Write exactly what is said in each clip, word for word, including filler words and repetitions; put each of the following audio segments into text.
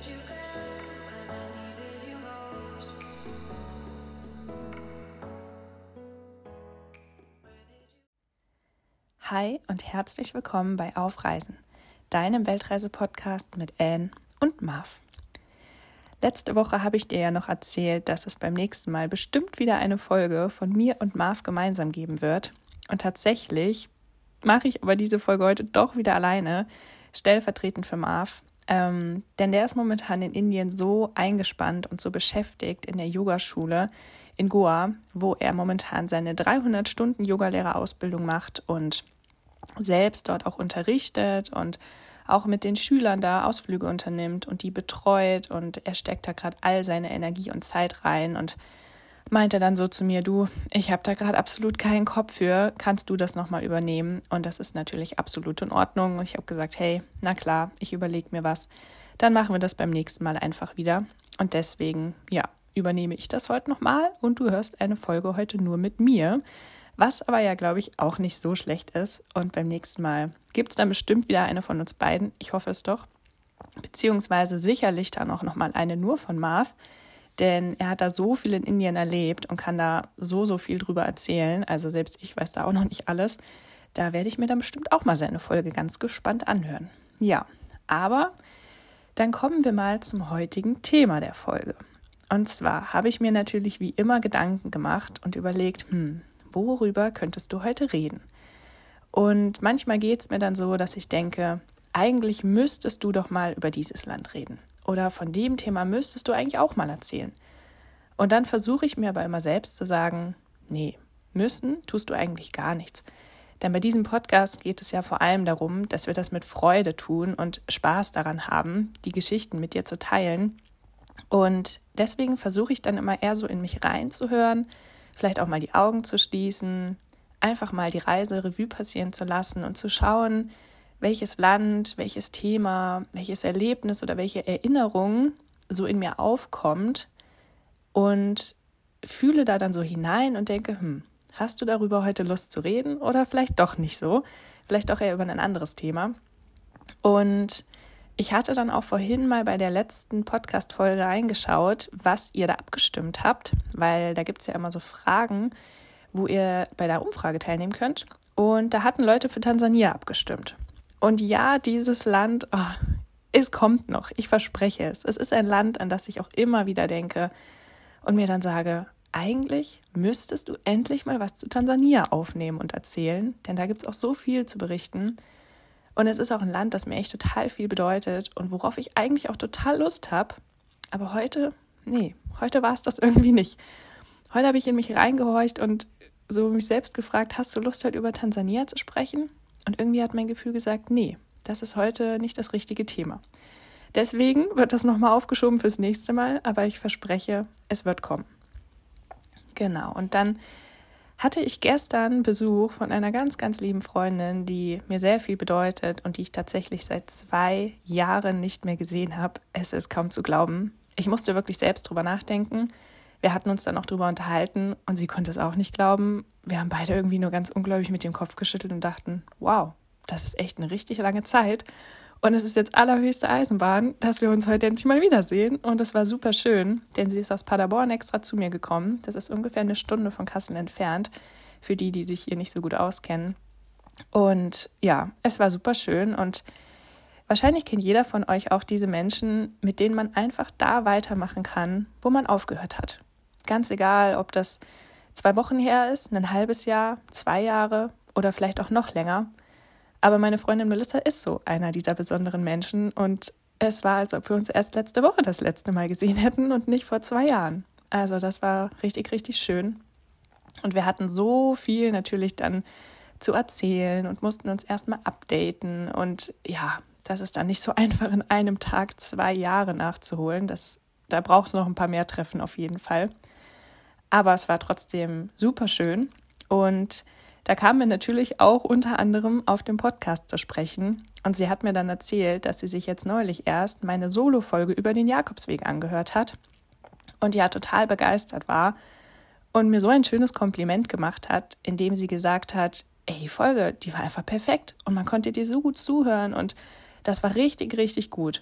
Hi und herzlich willkommen bei Auf Reisen, deinem Weltreise-Podcast mit Anne und Marv. Letzte Woche habe ich dir ja noch erzählt, dass es beim nächsten Mal bestimmt wieder eine Folge von mir und Marv gemeinsam geben wird. Und tatsächlich mache ich aber diese Folge heute doch wieder alleine, stellvertretend für Marv. Ähm, denn der ist momentan in Indien so eingespannt und so beschäftigt in der Yogaschule in Goa, wo er momentan seine dreihundert Stunden Yogalehrerausbildung macht und selbst dort auch unterrichtet und auch mit den Schülern da Ausflüge unternimmt und die betreut, und er steckt da gerade all seine Energie und Zeit rein und meinte dann so zu mir: Du, ich habe da gerade absolut keinen Kopf für, kannst du das nochmal übernehmen? Und das ist natürlich absolut in Ordnung und ich habe gesagt, hey, na klar, ich überlege mir was, dann machen wir das beim nächsten Mal einfach wieder, und deswegen, ja, übernehme ich das heute nochmal und du hörst eine Folge heute nur mit mir. Was aber ja, glaube ich, auch nicht so schlecht ist. Und beim nächsten Mal gibt es dann bestimmt wieder eine von uns beiden. Ich hoffe es doch. Beziehungsweise sicherlich dann auch nochmal eine nur von Marv. Denn er hat da so viel in Indien erlebt und kann da so, so viel drüber erzählen. Also selbst ich weiß da auch noch nicht alles. Da werde ich mir dann bestimmt auch mal seine Folge ganz gespannt anhören. Ja, aber dann kommen wir mal zum heutigen Thema der Folge. Und zwar habe ich mir natürlich wie immer Gedanken gemacht und überlegt, hm, worüber könntest du heute reden? Und manchmal geht es mir dann so, dass ich denke, eigentlich müsstest du doch mal über dieses Land reden. Oder von dem Thema müsstest du eigentlich auch mal erzählen. Und dann versuche ich mir aber immer selbst zu sagen, nee, müssen tust du eigentlich gar nichts. Denn bei diesem Podcast geht es ja vor allem darum, dass wir das mit Freude tun und Spaß daran haben, die Geschichten mit dir zu teilen. Und deswegen versuche ich dann immer eher so in mich reinzuhören, vielleicht auch mal die Augen zu schließen, einfach mal die Reise Revue passieren zu lassen und zu schauen, welches Land, welches Thema, welches Erlebnis oder welche Erinnerung so in mir aufkommt, und fühle da dann so hinein und denke, hm, hast du darüber heute Lust zu reden oder vielleicht doch nicht so, vielleicht auch eher über ein anderes Thema. Und ich hatte dann auch vorhin mal bei der letzten Podcast-Folge reingeschaut, was ihr da abgestimmt habt, weil da gibt es ja immer so Fragen, wo ihr bei der Umfrage teilnehmen könnt. Und da hatten Leute für Tansania abgestimmt. Und ja, dieses Land, oh, es kommt noch, ich verspreche es. Es ist ein Land, an das ich auch immer wieder denke und mir dann sage, eigentlich müsstest du endlich mal was zu Tansania aufnehmen und erzählen, denn da gibt es auch so viel zu berichten. Und es ist auch ein Land, das mir echt total viel bedeutet und worauf ich eigentlich auch total Lust habe. Aber heute, nee, heute war es das irgendwie nicht. Heute habe ich in mich reingehorcht und so mich selbst gefragt, hast du Lust, heute über Tansania zu sprechen? Und irgendwie hat mein Gefühl gesagt, nee, das ist heute nicht das richtige Thema. Deswegen wird das nochmal aufgeschoben fürs nächste Mal, aber ich verspreche, es wird kommen. Genau, und dann hatte ich gestern Besuch von einer ganz, ganz lieben Freundin, die mir sehr viel bedeutet und die ich tatsächlich seit zwei Jahren nicht mehr gesehen habe. Es ist kaum zu glauben. Ich musste wirklich selbst drüber nachdenken. Wir hatten uns dann auch drüber unterhalten und sie konnte es auch nicht glauben. Wir haben beide irgendwie nur ganz ungläubig mit dem Kopf geschüttelt und dachten, wow, das ist echt eine richtig lange Zeit. Und es ist jetzt allerhöchste Eisenbahn, dass wir uns heute endlich mal wiedersehen. Und es war super schön, denn sie ist aus Paderborn extra zu mir gekommen. Das ist ungefähr eine Stunde von Kassel entfernt, für die, die sich hier nicht so gut auskennen. Und ja, es war super schön. Und wahrscheinlich kennt jeder von euch auch diese Menschen, mit denen man einfach da weitermachen kann, wo man aufgehört hat. Ganz egal, ob das zwei Wochen her ist, ein halbes Jahr, zwei Jahre oder vielleicht auch noch länger. Aber meine Freundin Melissa ist so einer dieser besonderen Menschen und es war, als ob wir uns erst letzte Woche das letzte Mal gesehen hätten und nicht vor zwei Jahren. Also das war richtig, richtig schön. Und wir hatten so viel natürlich dann zu erzählen und mussten uns erstmal updaten. Und ja, das ist dann nicht so einfach, in einem Tag zwei Jahre nachzuholen. Das, da braucht es noch ein paar mehr Treffen auf jeden Fall. Aber es war trotzdem super schön. Und da kamen wir natürlich auch unter anderem auf den Podcast zu sprechen. Und sie hat mir dann erzählt, dass sie sich jetzt neulich erst meine Solo-Folge über den Jakobsweg angehört hat und ja total begeistert war und mir so ein schönes Kompliment gemacht hat, indem sie gesagt hat, ey, die Folge, die war einfach perfekt und man konnte dir so gut zuhören und das war richtig, richtig gut.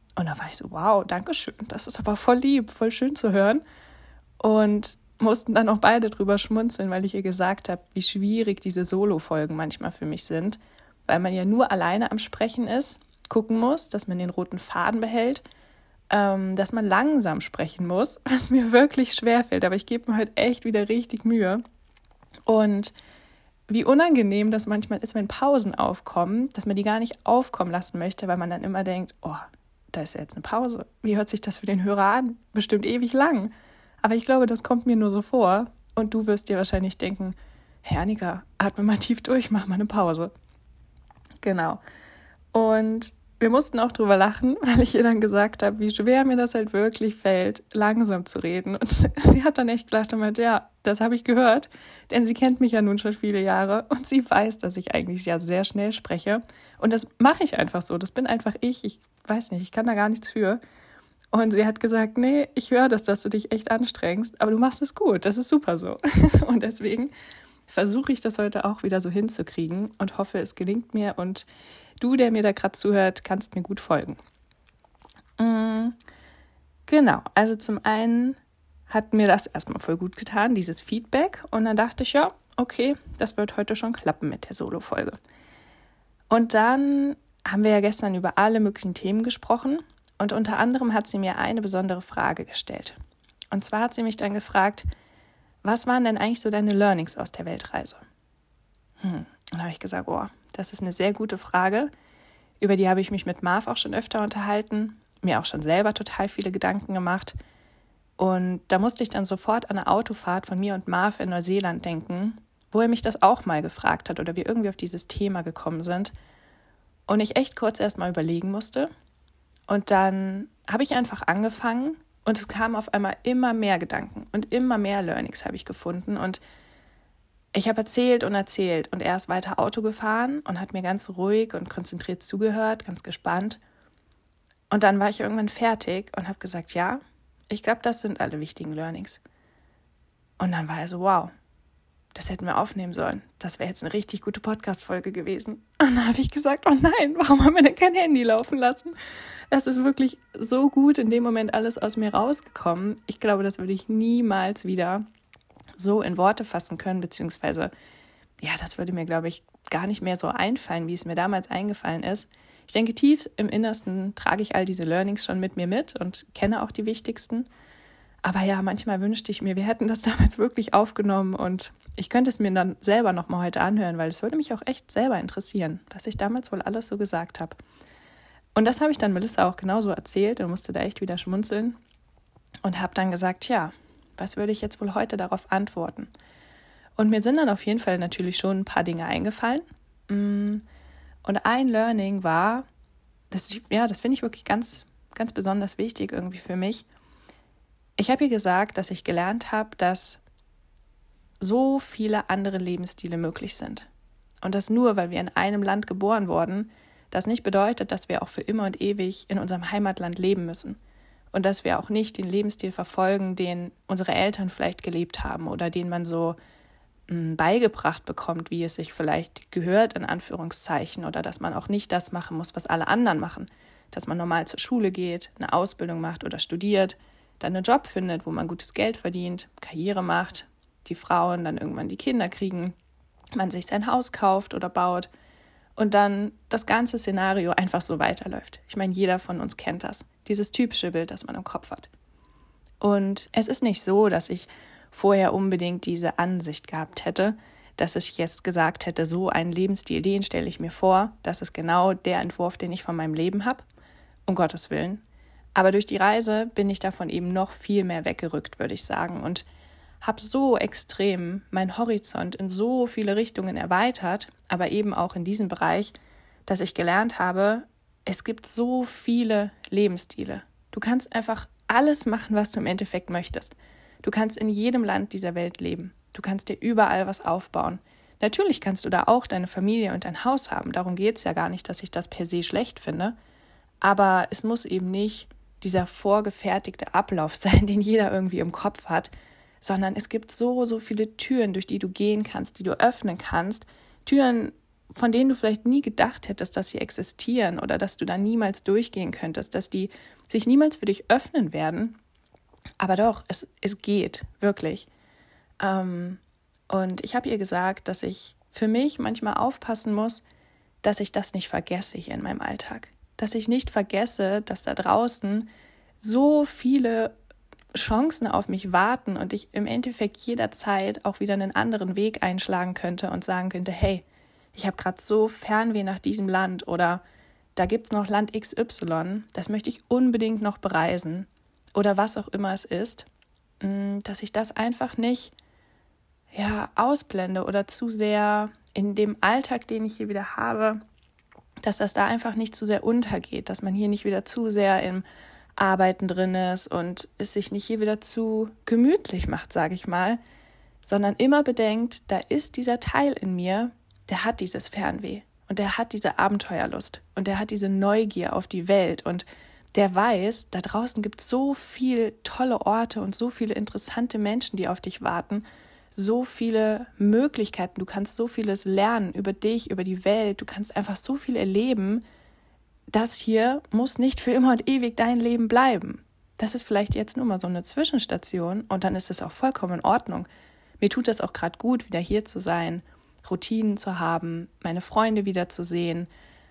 Und da war ich so, wow, danke schön, das ist aber voll lieb, voll schön zu hören. Und mussten dann auch beide drüber schmunzeln, weil ich ihr gesagt habe, wie schwierig diese Solo-Folgen manchmal für mich sind, weil man ja nur alleine am Sprechen ist, gucken muss, dass man den roten Faden behält, ähm, dass man langsam sprechen muss, was mir wirklich schwerfällt, aber ich gebe mir halt echt wieder richtig Mühe. Und wie unangenehm das manchmal ist, wenn Pausen aufkommen, dass man die gar nicht aufkommen lassen möchte, weil man dann immer denkt, oh, da ist ja jetzt eine Pause. Wie hört sich das für den Hörer an? Bestimmt ewig lang. Aber ich glaube, das kommt mir nur so vor. Und du wirst dir wahrscheinlich denken, hey Annika, atme mal tief durch, mach mal eine Pause. Genau. Und wir mussten auch drüber lachen, weil ich ihr dann gesagt habe, wie schwer mir das halt wirklich fällt, langsam zu reden. Und sie hat dann echt gelacht und meint, ja, das habe ich gehört, denn sie kennt mich ja nun schon viele Jahre und sie weiß, dass ich eigentlich ja sehr schnell spreche. Und das mache ich einfach so, das bin einfach ich, ich weiß nicht, ich kann da gar nichts für. Und sie hat gesagt, nee, ich höre das, dass du dich echt anstrengst, aber du machst es gut, das ist super so. Und deswegen versuche ich das heute auch wieder so hinzukriegen und hoffe, es gelingt mir und du, der mir da gerade zuhört, kannst mir gut folgen. Mhm. Genau, also zum einen hat mir das erstmal voll gut getan, dieses Feedback. Und dann dachte ich, ja, okay, das wird heute schon klappen mit der Solo-Folge. Und dann haben wir ja gestern über alle möglichen Themen gesprochen. Und unter anderem hat sie mir eine besondere Frage gestellt. Und zwar hat sie mich dann gefragt, was waren denn eigentlich so deine Learnings aus der Weltreise? Hm. Und da habe ich gesagt, oh, das ist eine sehr gute Frage. Über die habe ich mich mit Marv auch schon öfter unterhalten, mir auch schon selber total viele Gedanken gemacht. Und da musste ich dann sofort an eine Autofahrt von mir und Marv in Neuseeland denken, wo er mich das auch mal gefragt hat oder wir irgendwie auf dieses Thema gekommen sind. Und ich echt kurz erst mal überlegen musste. Und dann habe ich einfach angefangen und es kamen auf einmal immer mehr Gedanken und immer mehr Learnings habe ich gefunden. Und ich habe erzählt und erzählt und er ist weiter Auto gefahren und hat mir ganz ruhig und konzentriert zugehört, ganz gespannt. Und dann war ich irgendwann fertig und habe gesagt, ja, ich glaube, das sind alle wichtigen Learnings. Und dann war er so, wow, das hätten wir aufnehmen sollen. Das wäre jetzt eine richtig gute Podcast-Folge gewesen. Und dann habe ich gesagt, oh nein, warum haben wir denn kein Handy laufen lassen? Das ist wirklich so gut in dem Moment alles aus mir rausgekommen. Ich glaube, das würde ich niemals wieder so in Worte fassen können, beziehungsweise, ja, das würde mir, glaube ich, gar nicht mehr so einfallen, wie es mir damals eingefallen ist. Ich denke, tief im Innersten trage ich all diese Learnings schon mit mir mit und kenne auch die wichtigsten. Aber ja, manchmal wünschte ich mir, wir hätten das damals wirklich aufgenommen und ich könnte es mir dann selber nochmal heute anhören, weil es würde mich auch echt selber interessieren, was ich damals wohl alles so gesagt habe. Und das habe ich dann Melissa auch genauso erzählt und musste da echt wieder schmunzeln und habe dann gesagt, ja, was würde ich jetzt wohl heute darauf antworten? Und mir sind dann auf jeden Fall natürlich schon ein paar Dinge eingefallen. Und ein Learning war, das, ja, das finde ich wirklich ganz, ganz besonders wichtig irgendwie für mich. Ich habe ihr gesagt, dass ich gelernt habe, dass so viele andere Lebensstile möglich sind. Und dass nur, weil wir in einem Land geboren wurden, das nicht bedeutet, dass wir auch für immer und ewig in unserem Heimatland leben müssen. Und dass wir auch nicht den Lebensstil verfolgen, den unsere Eltern vielleicht gelebt haben oder den man so mh, beigebracht bekommt, wie es sich vielleicht gehört, in Anführungszeichen. Oder dass man auch nicht das machen muss, was alle anderen machen. Dass man normal zur Schule geht, eine Ausbildung macht oder studiert, dann einen Job findet, wo man gutes Geld verdient, Karriere macht, die Frauen dann irgendwann die Kinder kriegen, man sich sein Haus kauft oder baut und dann das ganze Szenario einfach so weiterläuft. Ich meine, jeder von uns kennt das, dieses typische Bild, das man im Kopf hat. Und es ist nicht so, dass ich vorher unbedingt diese Ansicht gehabt hätte, dass ich jetzt gesagt hätte, so einen Lebensstil, den stelle ich mir vor, das ist genau der Entwurf, den ich von meinem Leben habe, um Gottes Willen. Aber durch die Reise bin ich davon eben noch viel mehr weggerückt, würde ich sagen, und habe so extrem meinen Horizont in so viele Richtungen erweitert, aber eben auch in diesem Bereich, dass ich gelernt habe, es gibt so viele Lebensstile. Du kannst einfach alles machen, was du im Endeffekt möchtest. Du kannst in jedem Land dieser Welt leben. Du kannst dir überall was aufbauen. Natürlich kannst du da auch deine Familie und dein Haus haben. Darum geht es ja gar nicht, dass ich das per se schlecht finde. Aber es muss eben nicht dieser vorgefertigte Ablauf sein, den jeder irgendwie im Kopf hat, sondern es gibt so, so viele Türen, durch die du gehen kannst, die du öffnen kannst. Türen, von denen du vielleicht nie gedacht hättest, dass sie existieren oder dass du da niemals durchgehen könntest, dass die sich niemals für dich öffnen werden. Aber doch, es, es geht, wirklich. Ähm, und ich habe ihr gesagt, dass ich für mich manchmal aufpassen muss, dass ich das nicht vergesse hier in meinem Alltag. Dass ich nicht vergesse, dass da draußen so viele Chancen auf mich warten und ich im Endeffekt jederzeit auch wieder einen anderen Weg einschlagen könnte und sagen könnte, hey, ich habe gerade so Fernweh nach diesem Land oder da gibt es noch Land X Y, das möchte ich unbedingt noch bereisen oder was auch immer es ist, dass ich das einfach nicht ja, ausblende oder zu sehr in dem Alltag, den ich hier wieder habe, dass das da einfach nicht zu sehr untergeht, dass man hier nicht wieder zu sehr im Arbeiten drin ist und es sich nicht hier wieder zu gemütlich macht, sage ich mal, sondern immer bedenkt, da ist dieser Teil in mir, der hat dieses Fernweh und der hat diese Abenteuerlust und der hat diese Neugier auf die Welt und der weiß, da draußen gibt es so viele tolle Orte und so viele interessante Menschen, die auf dich warten, so viele Möglichkeiten, du kannst so vieles lernen über dich, über die Welt, du kannst einfach so viel erleben. Das hier muss nicht für immer und ewig dein Leben bleiben. Das ist vielleicht jetzt nur mal so eine Zwischenstation und dann ist es auch vollkommen in Ordnung. Mir tut es auch gerade gut, wieder hier zu sein, Routinen zu haben, meine Freunde wiederzusehen,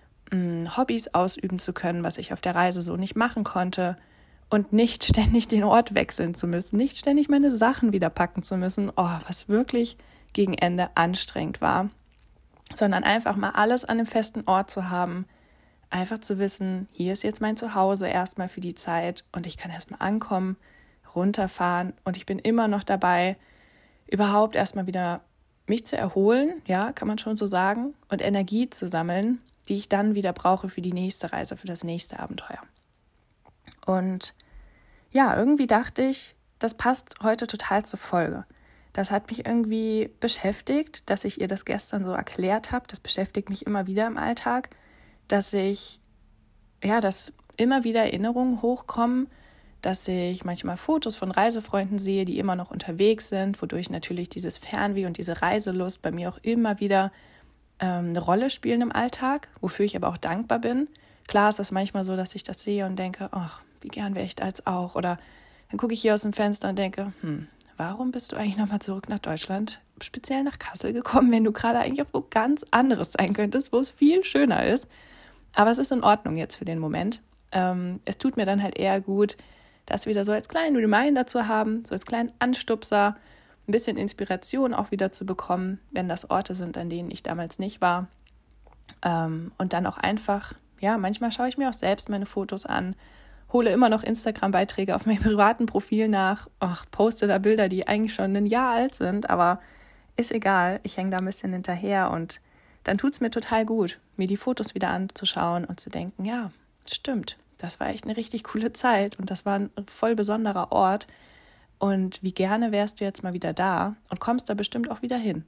Hobbys ausüben zu können, was ich auf der Reise so nicht machen konnte und nicht ständig den Ort wechseln zu müssen, nicht ständig meine Sachen wieder packen zu müssen, oh, was wirklich gegen Ende anstrengend war, sondern einfach mal alles an einem festen Ort zu haben, einfach zu wissen, hier ist jetzt mein Zuhause erstmal für die Zeit und ich kann erstmal ankommen, runterfahren und ich bin immer noch dabei, überhaupt erstmal wieder mich zu erholen, ja, kann man schon so sagen, und Energie zu sammeln, die ich dann wieder brauche für die nächste Reise, für das nächste Abenteuer. Und ja, irgendwie dachte ich, das passt heute total zur Folge. Das hat mich irgendwie beschäftigt, dass ich ihr das gestern so erklärt habe. Das beschäftigt mich immer wieder im Alltag, dass ich, ja, dass immer wieder Erinnerungen hochkommen, dass ich manchmal Fotos von Reisefreunden sehe, die immer noch unterwegs sind, wodurch natürlich dieses Fernweh und diese Reiselust bei mir auch immer wieder ähm, eine Rolle spielen im Alltag, wofür ich aber auch dankbar bin. Klar ist das manchmal so, dass ich das sehe und denke, ach, wie gern wäre ich da jetzt auch. Oder dann gucke ich hier aus dem Fenster und denke, hm, warum bist du eigentlich nochmal zurück nach Deutschland, speziell nach Kassel gekommen, wenn du gerade eigentlich auch wo ganz anderes sein könntest, wo es viel schöner ist. Aber es ist in Ordnung jetzt für den Moment. Ähm, es tut mir dann halt eher gut, das wieder so als kleinen Reminder zu haben, so als kleinen Anstupser, ein bisschen Inspiration auch wieder zu bekommen, wenn das Orte sind, an denen ich damals nicht war. Ähm, und dann auch einfach, ja, manchmal schaue ich mir auch selbst meine Fotos an, hole immer noch Instagram-Beiträge auf meinem privaten Profil nach, ach, poste da Bilder, die eigentlich schon ein Jahr alt sind, aber ist egal, ich hänge da ein bisschen hinterher und dann tut es mir total gut, mir die Fotos wieder anzuschauen und zu denken, ja, stimmt, das war echt eine richtig coole Zeit und das war ein voll besonderer Ort und wie gerne wärst du jetzt mal wieder da und kommst da bestimmt auch wieder hin.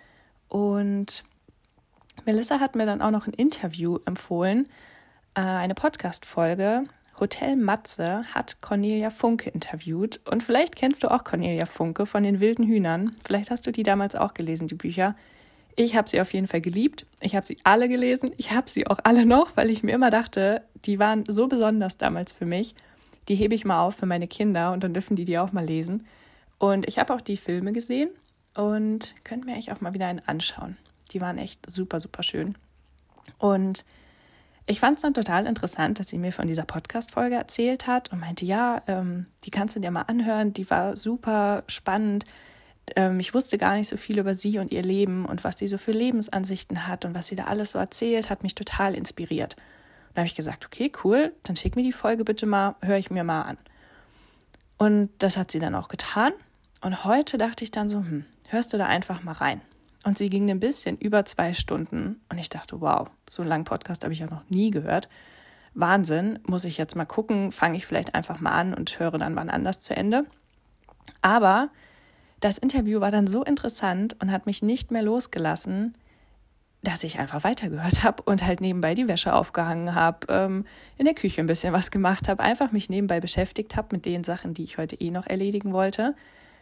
Und Melissa hat mir dann auch noch ein Interview empfohlen, eine Podcast-Folge. Hotel Matze hat Cornelia Funke interviewt und vielleicht kennst du auch Cornelia Funke von den wilden Hühnern. Vielleicht hast du die damals auch gelesen, die Bücher. Ich habe sie auf jeden Fall geliebt. Ich habe sie alle gelesen. Ich habe sie auch alle noch, weil ich mir immer dachte, die waren so besonders damals für mich. Die hebe ich mal auf für meine Kinder und dann dürfen die die auch mal lesen. Und ich habe auch die Filme gesehen und könnt mir eigentlich auch mal wieder einen anschauen. Die waren echt super, super schön. Und ich fand es dann total interessant, dass sie mir von dieser Podcast-Folge erzählt hat und meinte, ja, ähm, die kannst du dir mal anhören, die war super spannend. Ähm, ich wusste gar nicht so viel über sie und ihr Leben und was sie so für Lebensansichten hat und was sie da alles so erzählt, hat mich total inspiriert. Und da habe ich gesagt, okay, cool, dann schick mir die Folge bitte mal, höre ich mir mal an. Und das hat sie dann auch getan. Und heute dachte ich dann so, hm, hörst du da einfach mal rein. Und sie ging ein bisschen über zwei Stunden und ich dachte, wow, so einen langen Podcast habe ich ja noch nie gehört. Wahnsinn, muss ich jetzt mal gucken, fange ich vielleicht einfach mal an und höre dann wann anders zu Ende. Aber das Interview war dann so interessant und hat mich nicht mehr losgelassen, dass ich einfach weitergehört habe und halt nebenbei die Wäsche aufgehangen habe, ähm, in der Küche ein bisschen was gemacht habe, einfach mich nebenbei beschäftigt habe mit den Sachen, die ich heute eh noch erledigen wollte.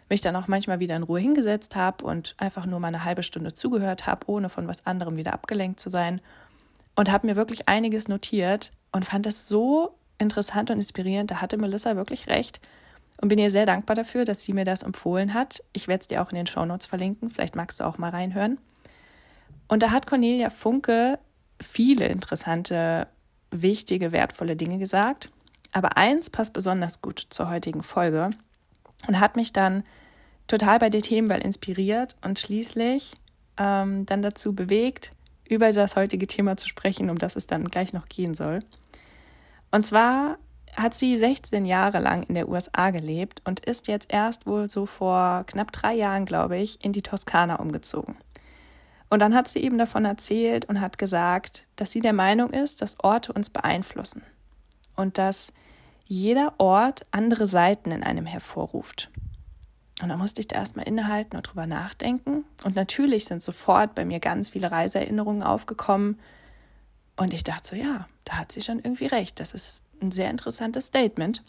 mich dann auch manchmal wieder in Ruhe hingesetzt habe und einfach nur mal eine halbe Stunde zugehört habe, ohne von was anderem wieder abgelenkt zu sein. Und habe mir wirklich einiges notiert und fand das so interessant und inspirierend. Da hatte Melissa wirklich recht und bin ihr sehr dankbar dafür, dass sie mir das empfohlen hat. Ich werde es dir auch in den Shownotes verlinken. Vielleicht magst du auch mal reinhören. Und da hat Cornelia Funke viele interessante, wichtige, wertvolle Dinge gesagt. Aber eins passt besonders gut zur heutigen Folge und hat mich dann total bei der Themenwahl inspiriert und schließlich ähm, dann dazu bewegt, über das heutige Thema zu sprechen, um das es dann gleich noch gehen soll. Und zwar hat sie sechzehn Jahre lang in der U S A gelebt und ist jetzt erst wohl so vor knapp drei Jahren, glaube ich, in die Toskana umgezogen. Und dann hat sie eben davon erzählt und hat gesagt, dass sie der Meinung ist, dass Orte uns beeinflussen und dass jeder Ort andere Seiten in einem hervorruft. Und da musste ich da erstmal innehalten und drüber nachdenken. Und natürlich sind sofort bei mir ganz viele Reiseerinnerungen aufgekommen. Und ich dachte so, ja, da hat sie schon irgendwie recht. Das ist ein sehr interessantes Statement.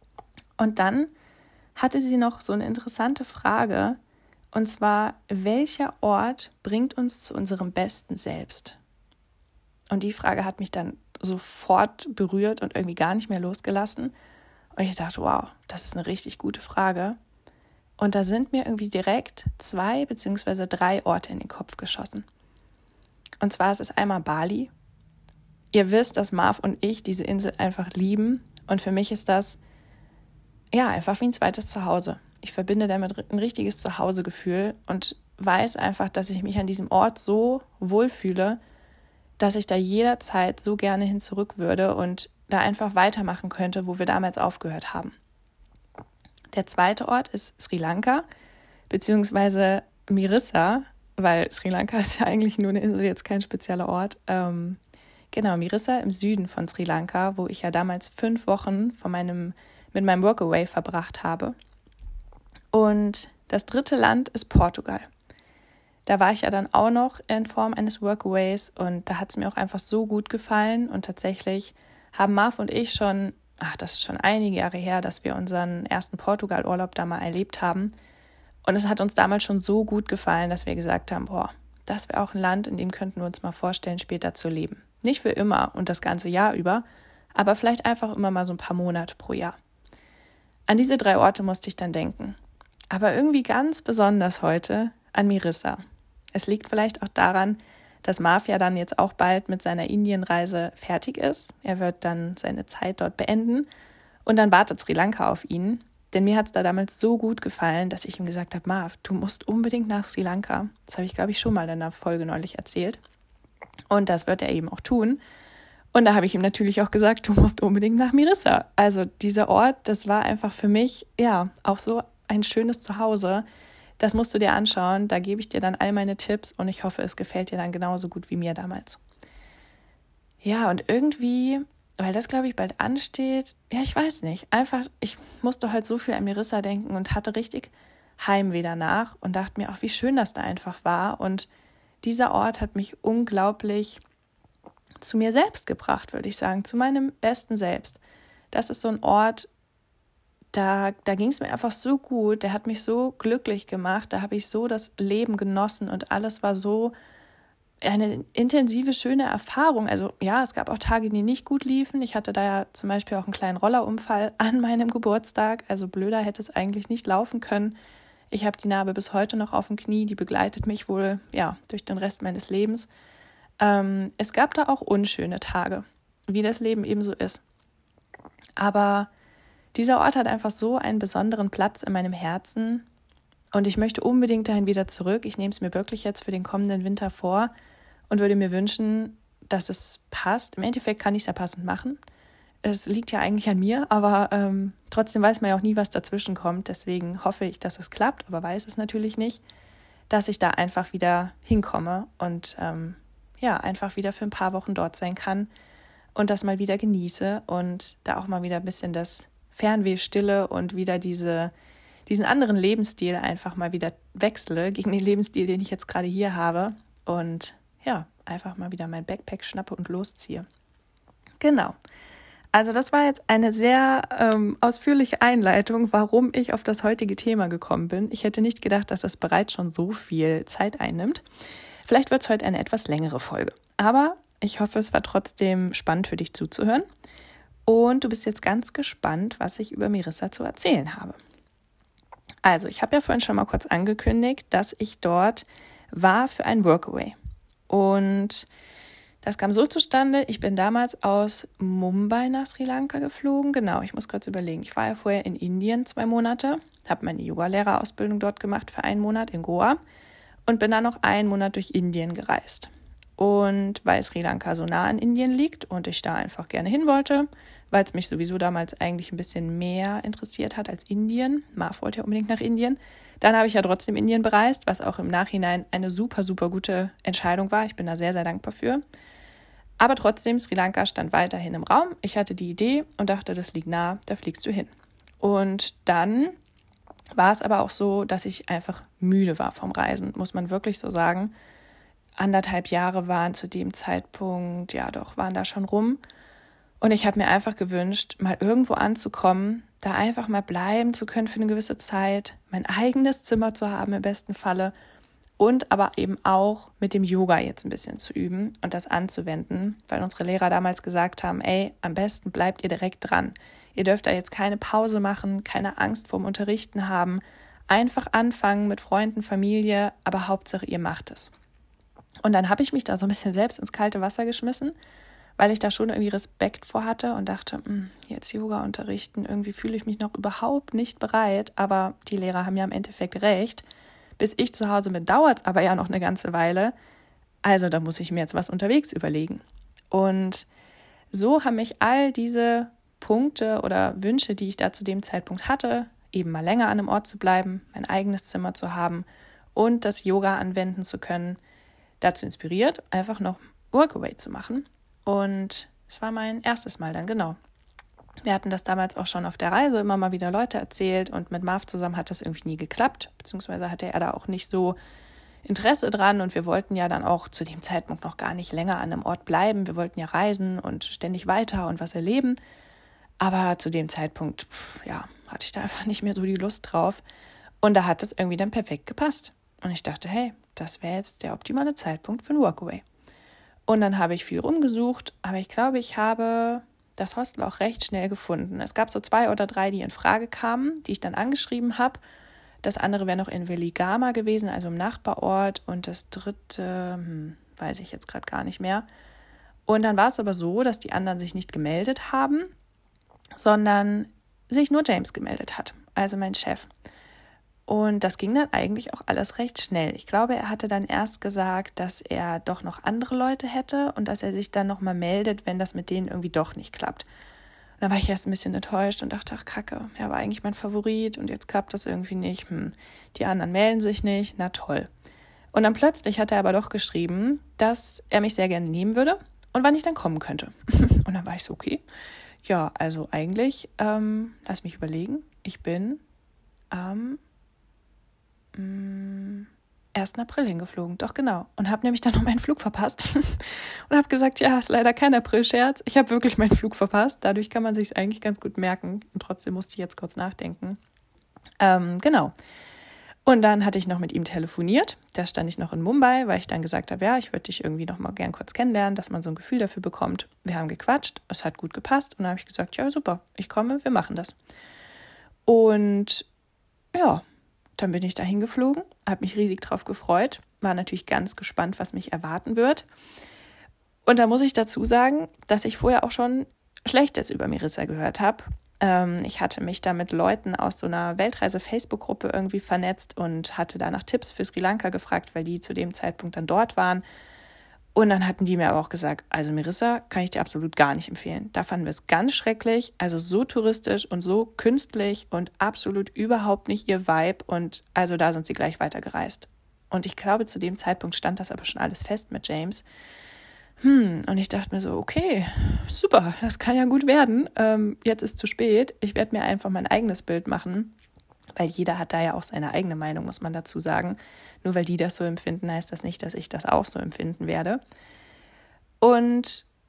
Und dann hatte sie noch so eine interessante Frage. Und zwar, welcher Ort bringt uns zu unserem besten Selbst? Und die Frage hat mich dann sofort berührt und irgendwie gar nicht mehr losgelassen. Und ich dachte, wow, das ist eine richtig gute Frage. Und da sind mir irgendwie direkt zwei beziehungsweise drei Orte in den Kopf geschossen. Und zwar ist es einmal Bali. Ihr wisst, dass Marv und ich diese Insel einfach lieben. Und für mich ist das ja einfach wie ein zweites Zuhause. Ich verbinde damit ein richtiges Zuhausegefühl und weiß einfach, dass ich mich an diesem Ort so wohlfühle, dass ich da jederzeit so gerne hin zurück würde und da einfach weitermachen könnte, wo wir damals aufgehört haben. Der zweite Ort ist Sri Lanka, beziehungsweise Mirissa, weil Sri Lanka ist ja eigentlich nur eine Insel, jetzt kein spezieller Ort. Ähm, genau, Mirissa im Süden von Sri Lanka, wo ich ja damals fünf Wochen von meinem, mit meinem Workaway verbracht habe. Und das dritte Land ist Portugal. Da war ich ja dann auch noch in Form eines Workaways und da hat es mir auch einfach so gut gefallen. Und tatsächlich haben Marv und ich schon, ach, das ist schon einige Jahre her, dass wir unseren ersten Portugal-Urlaub da mal erlebt haben. Und es hat uns damals schon so gut gefallen, dass wir gesagt haben, boah, das wäre auch ein Land, in dem könnten wir uns mal vorstellen, später zu leben. Nicht für immer und das ganze Jahr über, aber vielleicht einfach immer mal so ein paar Monate pro Jahr. An diese drei Orte musste ich dann denken. Aber irgendwie ganz besonders heute an Mirissa. Es liegt vielleicht auch daran, dass Marv ja dann jetzt auch bald mit seiner Indienreise fertig ist. Er wird dann seine Zeit dort beenden und dann wartet Sri Lanka auf ihn. Denn mir hat es da damals so gut gefallen, dass ich ihm gesagt habe, Marv, du musst unbedingt nach Sri Lanka. Das habe ich, glaube ich, schon mal in einer Folge neulich erzählt. Und das wird er eben auch tun. Und da habe ich ihm natürlich auch gesagt, du musst unbedingt nach Mirissa. Also dieser Ort, das war einfach für mich, ja, auch so ein schönes Zuhause. Das musst du dir anschauen, da gebe ich dir dann all meine Tipps und ich hoffe, es gefällt dir dann genauso gut wie mir damals. Ja, und irgendwie, weil das, glaube ich, bald ansteht, ja, ich weiß nicht, einfach, ich musste heute so viel an Mirissa denken und hatte richtig Heimweh danach und dachte mir auch, wie schön das da einfach war. Und dieser Ort hat mich unglaublich zu mir selbst gebracht, würde ich sagen, zu meinem besten Selbst. Das ist so ein Ort, Da, da ging es mir einfach so gut, der hat mich so glücklich gemacht, da habe ich so das Leben genossen und alles war so eine intensive, schöne Erfahrung. Also ja, es gab auch Tage, die nicht gut liefen. Ich hatte da ja zum Beispiel auch einen kleinen Rollerunfall an meinem Geburtstag, also blöder hätte es eigentlich nicht laufen können. Ich habe die Narbe bis heute noch auf dem Knie, die begleitet mich wohl ja durch den Rest meines Lebens. Ähm, es gab da auch unschöne Tage, wie das Leben eben so ist. Aber dieser Ort hat einfach so einen besonderen Platz in meinem Herzen und ich möchte unbedingt dahin wieder zurück. Ich nehme es mir wirklich jetzt für den kommenden Winter vor und würde mir wünschen, dass es passt. Im Endeffekt kann ich es ja passend machen. Es liegt ja eigentlich an mir, aber ähm, trotzdem weiß man ja auch nie, was dazwischen kommt. Deswegen hoffe ich, dass es klappt, aber weiß es natürlich nicht, dass ich da einfach wieder hinkomme und ähm, ja, einfach wieder für ein paar Wochen dort sein kann und das mal wieder genieße und da auch mal wieder ein bisschen das Fernweh stille und wieder diese, diesen anderen Lebensstil einfach mal wieder wechsle gegen den Lebensstil, den ich jetzt gerade hier habe und ja, einfach mal wieder mein Backpack schnappe und losziehe. Genau. Also das war jetzt eine sehr ähm, ausführliche Einleitung, warum ich auf das heutige Thema gekommen bin. Ich hätte nicht gedacht, dass das bereits schon so viel Zeit einnimmt. Vielleicht wird es heute eine etwas längere Folge. Aber ich hoffe, es war trotzdem spannend für dich zuzuhören. Und du bist jetzt ganz gespannt, was ich über Mirissa zu erzählen habe. Also, ich habe ja vorhin schon mal kurz angekündigt, dass ich dort war für ein Workaway. Und das kam so zustande, ich bin damals aus Mumbai nach Sri Lanka geflogen. Genau, ich muss kurz überlegen. Ich war ja vorher in Indien zwei Monate, habe meine Yoga-Lehrerausbildung dort gemacht für einen Monat in Goa und bin dann noch einen Monat durch Indien gereist. Und weil Sri Lanka so nah an Indien liegt und ich da einfach gerne hin wollte, weil es mich sowieso damals eigentlich ein bisschen mehr interessiert hat als Indien. Marv wollte ja unbedingt nach Indien. Dann habe ich ja trotzdem Indien bereist, was auch im Nachhinein eine super, super gute Entscheidung war. Ich bin da sehr, sehr dankbar für. Aber trotzdem, Sri Lanka stand weiterhin im Raum. Ich hatte die Idee und dachte, das liegt nah, da fliegst du hin. Und dann war es aber auch so, dass ich einfach müde war vom Reisen, muss man wirklich so sagen. Anderthalb Jahre waren zu dem Zeitpunkt, ja doch, waren da schon rum. Und ich habe mir einfach gewünscht, mal irgendwo anzukommen, da einfach mal bleiben zu können für eine gewisse Zeit, mein eigenes Zimmer zu haben im besten Falle und aber eben auch mit dem Yoga jetzt ein bisschen zu üben und das anzuwenden, weil unsere Lehrer damals gesagt haben, ey, am besten bleibt ihr direkt dran. Ihr dürft da jetzt keine Pause machen, keine Angst vorm Unterrichten haben, einfach anfangen mit Freunden, Familie, aber Hauptsache ihr macht es. Und dann habe ich mich da so ein bisschen selbst ins kalte Wasser geschmissen, weil ich da schon irgendwie Respekt vor hatte und dachte, jetzt Yoga unterrichten, irgendwie fühle ich mich noch überhaupt nicht bereit, aber die Lehrer haben ja im Endeffekt recht. Bis ich zu Hause bin, dauert es aber ja noch eine ganze Weile, also da muss ich mir jetzt was unterwegs überlegen. Und so haben mich all diese Punkte oder Wünsche, die ich da zu dem Zeitpunkt hatte, eben mal länger an einem Ort zu bleiben, mein eigenes Zimmer zu haben und das Yoga anwenden zu können, dazu inspiriert, einfach noch Workaway zu machen. Und es war mein erstes Mal dann, genau. Wir hatten das damals auch schon auf der Reise immer mal wieder Leute erzählt und mit Marv zusammen hat das irgendwie nie geklappt, beziehungsweise hatte er da auch nicht so Interesse dran und wir wollten ja dann auch zu dem Zeitpunkt noch gar nicht länger an einem Ort bleiben. Wir wollten ja reisen und ständig weiter und was erleben. Aber zu dem Zeitpunkt, pff, ja, hatte ich da einfach nicht mehr so die Lust drauf. Und da hat das irgendwie dann perfekt gepasst. Und ich dachte, hey, das wäre jetzt der optimale Zeitpunkt für ein Workaway. Und dann habe ich viel rumgesucht, aber ich glaube, ich habe das Hostel auch recht schnell gefunden. Es gab so zwei oder drei, die in Frage kamen, die ich dann angeschrieben habe. Das andere wäre noch in Weligama gewesen, also im Nachbarort. Und das dritte, hm, weiß ich jetzt gerade gar nicht mehr. Und dann war es aber so, dass die anderen sich nicht gemeldet haben, sondern sich nur James gemeldet hat, also mein Chef. Und das ging dann eigentlich auch alles recht schnell. Ich glaube, er hatte dann erst gesagt, dass er doch noch andere Leute hätte und dass er sich dann nochmal meldet, wenn das mit denen irgendwie doch nicht klappt. Und dann war ich erst ein bisschen enttäuscht und dachte, ach Kacke, er war eigentlich mein Favorit und jetzt klappt das irgendwie nicht. Hm, die anderen melden sich nicht, na toll. Und dann plötzlich hat er aber doch geschrieben, dass er mich sehr gerne nehmen würde und wann ich dann kommen könnte. Und dann war ich so, okay, ja, also eigentlich, ähm, lass mich überlegen, ich bin am ähm, ersten April hingeflogen, doch genau. Und habe nämlich dann noch meinen Flug verpasst und habe gesagt, ja, ist leider kein April-Scherz. Ich habe wirklich meinen Flug verpasst. Dadurch kann man sich es eigentlich ganz gut merken. Und trotzdem musste ich jetzt kurz nachdenken. Ähm, genau. Und dann hatte ich noch mit ihm telefoniert. Da stand ich noch in Mumbai, weil ich dann gesagt habe, ja, ich würde dich irgendwie noch mal gern kurz kennenlernen, dass man so ein Gefühl dafür bekommt. Wir haben gequatscht, es hat gut gepasst. Und dann habe ich gesagt, ja, super, ich komme, wir machen das. Und ja, dann bin ich da hingeflogen, habe mich riesig drauf gefreut, war natürlich ganz gespannt, was mich erwarten wird. Und da muss ich dazu sagen, dass ich vorher auch schon Schlechtes über Mirissa gehört habe. Ähm, ich hatte mich da mit Leuten aus so einer Weltreise-Facebook-Gruppe irgendwie vernetzt und hatte da nach Tipps für Sri Lanka gefragt, weil die zu dem Zeitpunkt dann dort waren. Und dann hatten die mir aber auch gesagt, also Mirissa kann ich dir absolut gar nicht empfehlen. Da fanden wir es ganz schrecklich, also so touristisch und so künstlich und absolut überhaupt nicht ihr Vibe. Und also da sind sie gleich weitergereist. Und ich glaube, zu dem Zeitpunkt stand das aber schon alles fest mit James. Hm, und ich dachte mir so, okay, super, das kann ja gut werden. Ähm, jetzt ist zu spät. Ich werde mir einfach mein eigenes Bild machen. Weil jeder hat da ja auch seine eigene Meinung, muss man dazu sagen. Nur weil die das so empfinden, heißt das nicht, dass ich das auch so empfinden werde. Und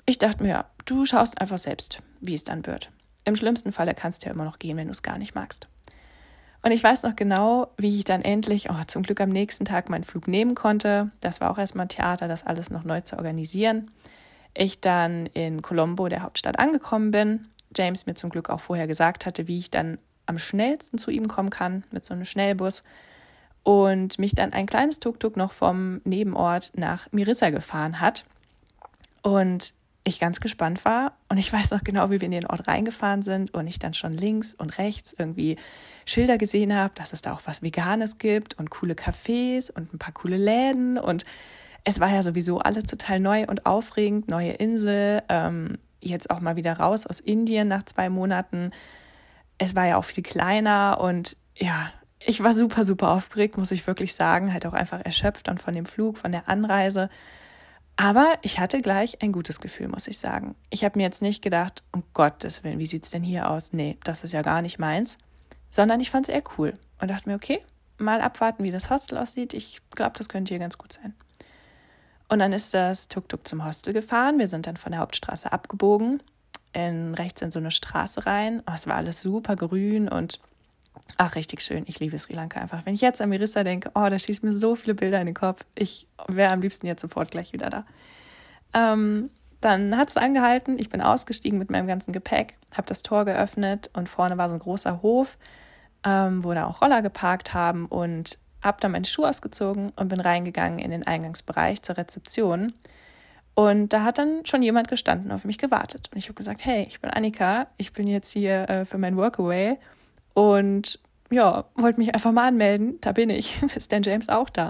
ich dachte mir, ja, du schaust einfach selbst, wie es dann wird. Im schlimmsten Falle kannst du ja immer noch gehen, wenn du es gar nicht magst. Und ich weiß noch genau, wie ich dann endlich, oh, zum Glück am nächsten Tag meinen Flug nehmen konnte. Das war auch erstmal ein Theater, das alles noch neu zu organisieren. Ich dann in Colombo, der Hauptstadt, angekommen bin. James mir zum Glück auch vorher gesagt hatte, wie ich dann am schnellsten zu ihm kommen kann mit so einem Schnellbus. Und mich dann ein kleines Tuk-Tuk noch vom Nebenort nach Mirissa gefahren hat. Und ich ganz gespannt war und ich weiß noch genau, wie wir in den Ort reingefahren sind und ich dann schon links und rechts irgendwie Schilder gesehen habe, dass es da auch was Veganes gibt und coole Cafés und ein paar coole Läden und es war ja sowieso alles total neu und aufregend, neue Insel, ähm, jetzt auch mal wieder raus aus Indien nach zwei Monaten. Es war ja auch viel kleiner und ja, ich war super, super aufgeregt, muss ich wirklich sagen, halt auch einfach erschöpft und von dem Flug, von der Anreise. Aber ich hatte gleich ein gutes Gefühl, muss ich sagen. Ich habe mir jetzt nicht gedacht, um Gottes Willen, wie sieht's denn hier aus? Nee, das ist ja gar nicht meins. Sondern ich fand es eher cool und dachte mir, okay, mal abwarten, wie das Hostel aussieht. Ich glaube, das könnte hier ganz gut sein. Und dann ist das Tuk-Tuk zum Hostel gefahren. Wir sind dann von der Hauptstraße abgebogen, in, rechts in so eine Straße rein. Oh, es war alles super grün und ach, richtig schön. Ich liebe Sri Lanka einfach. Wenn ich jetzt an Mirissa denke, oh, da schießen mir so viele Bilder in den Kopf. Ich wäre am liebsten jetzt sofort gleich wieder da. Ähm, dann hat es angehalten. Ich bin ausgestiegen mit meinem ganzen Gepäck, habe das Tor geöffnet und vorne war so ein großer Hof, ähm, wo da auch Roller geparkt haben und habe dann meine Schuhe ausgezogen und bin reingegangen in den Eingangsbereich zur Rezeption. Und da hat dann schon jemand gestanden und auf mich gewartet. Und ich habe gesagt, hey, ich bin Annika, ich bin jetzt hier äh, für mein Workaway. Und ja, wollte mich einfach mal anmelden. Da bin ich. Ist denn James auch da?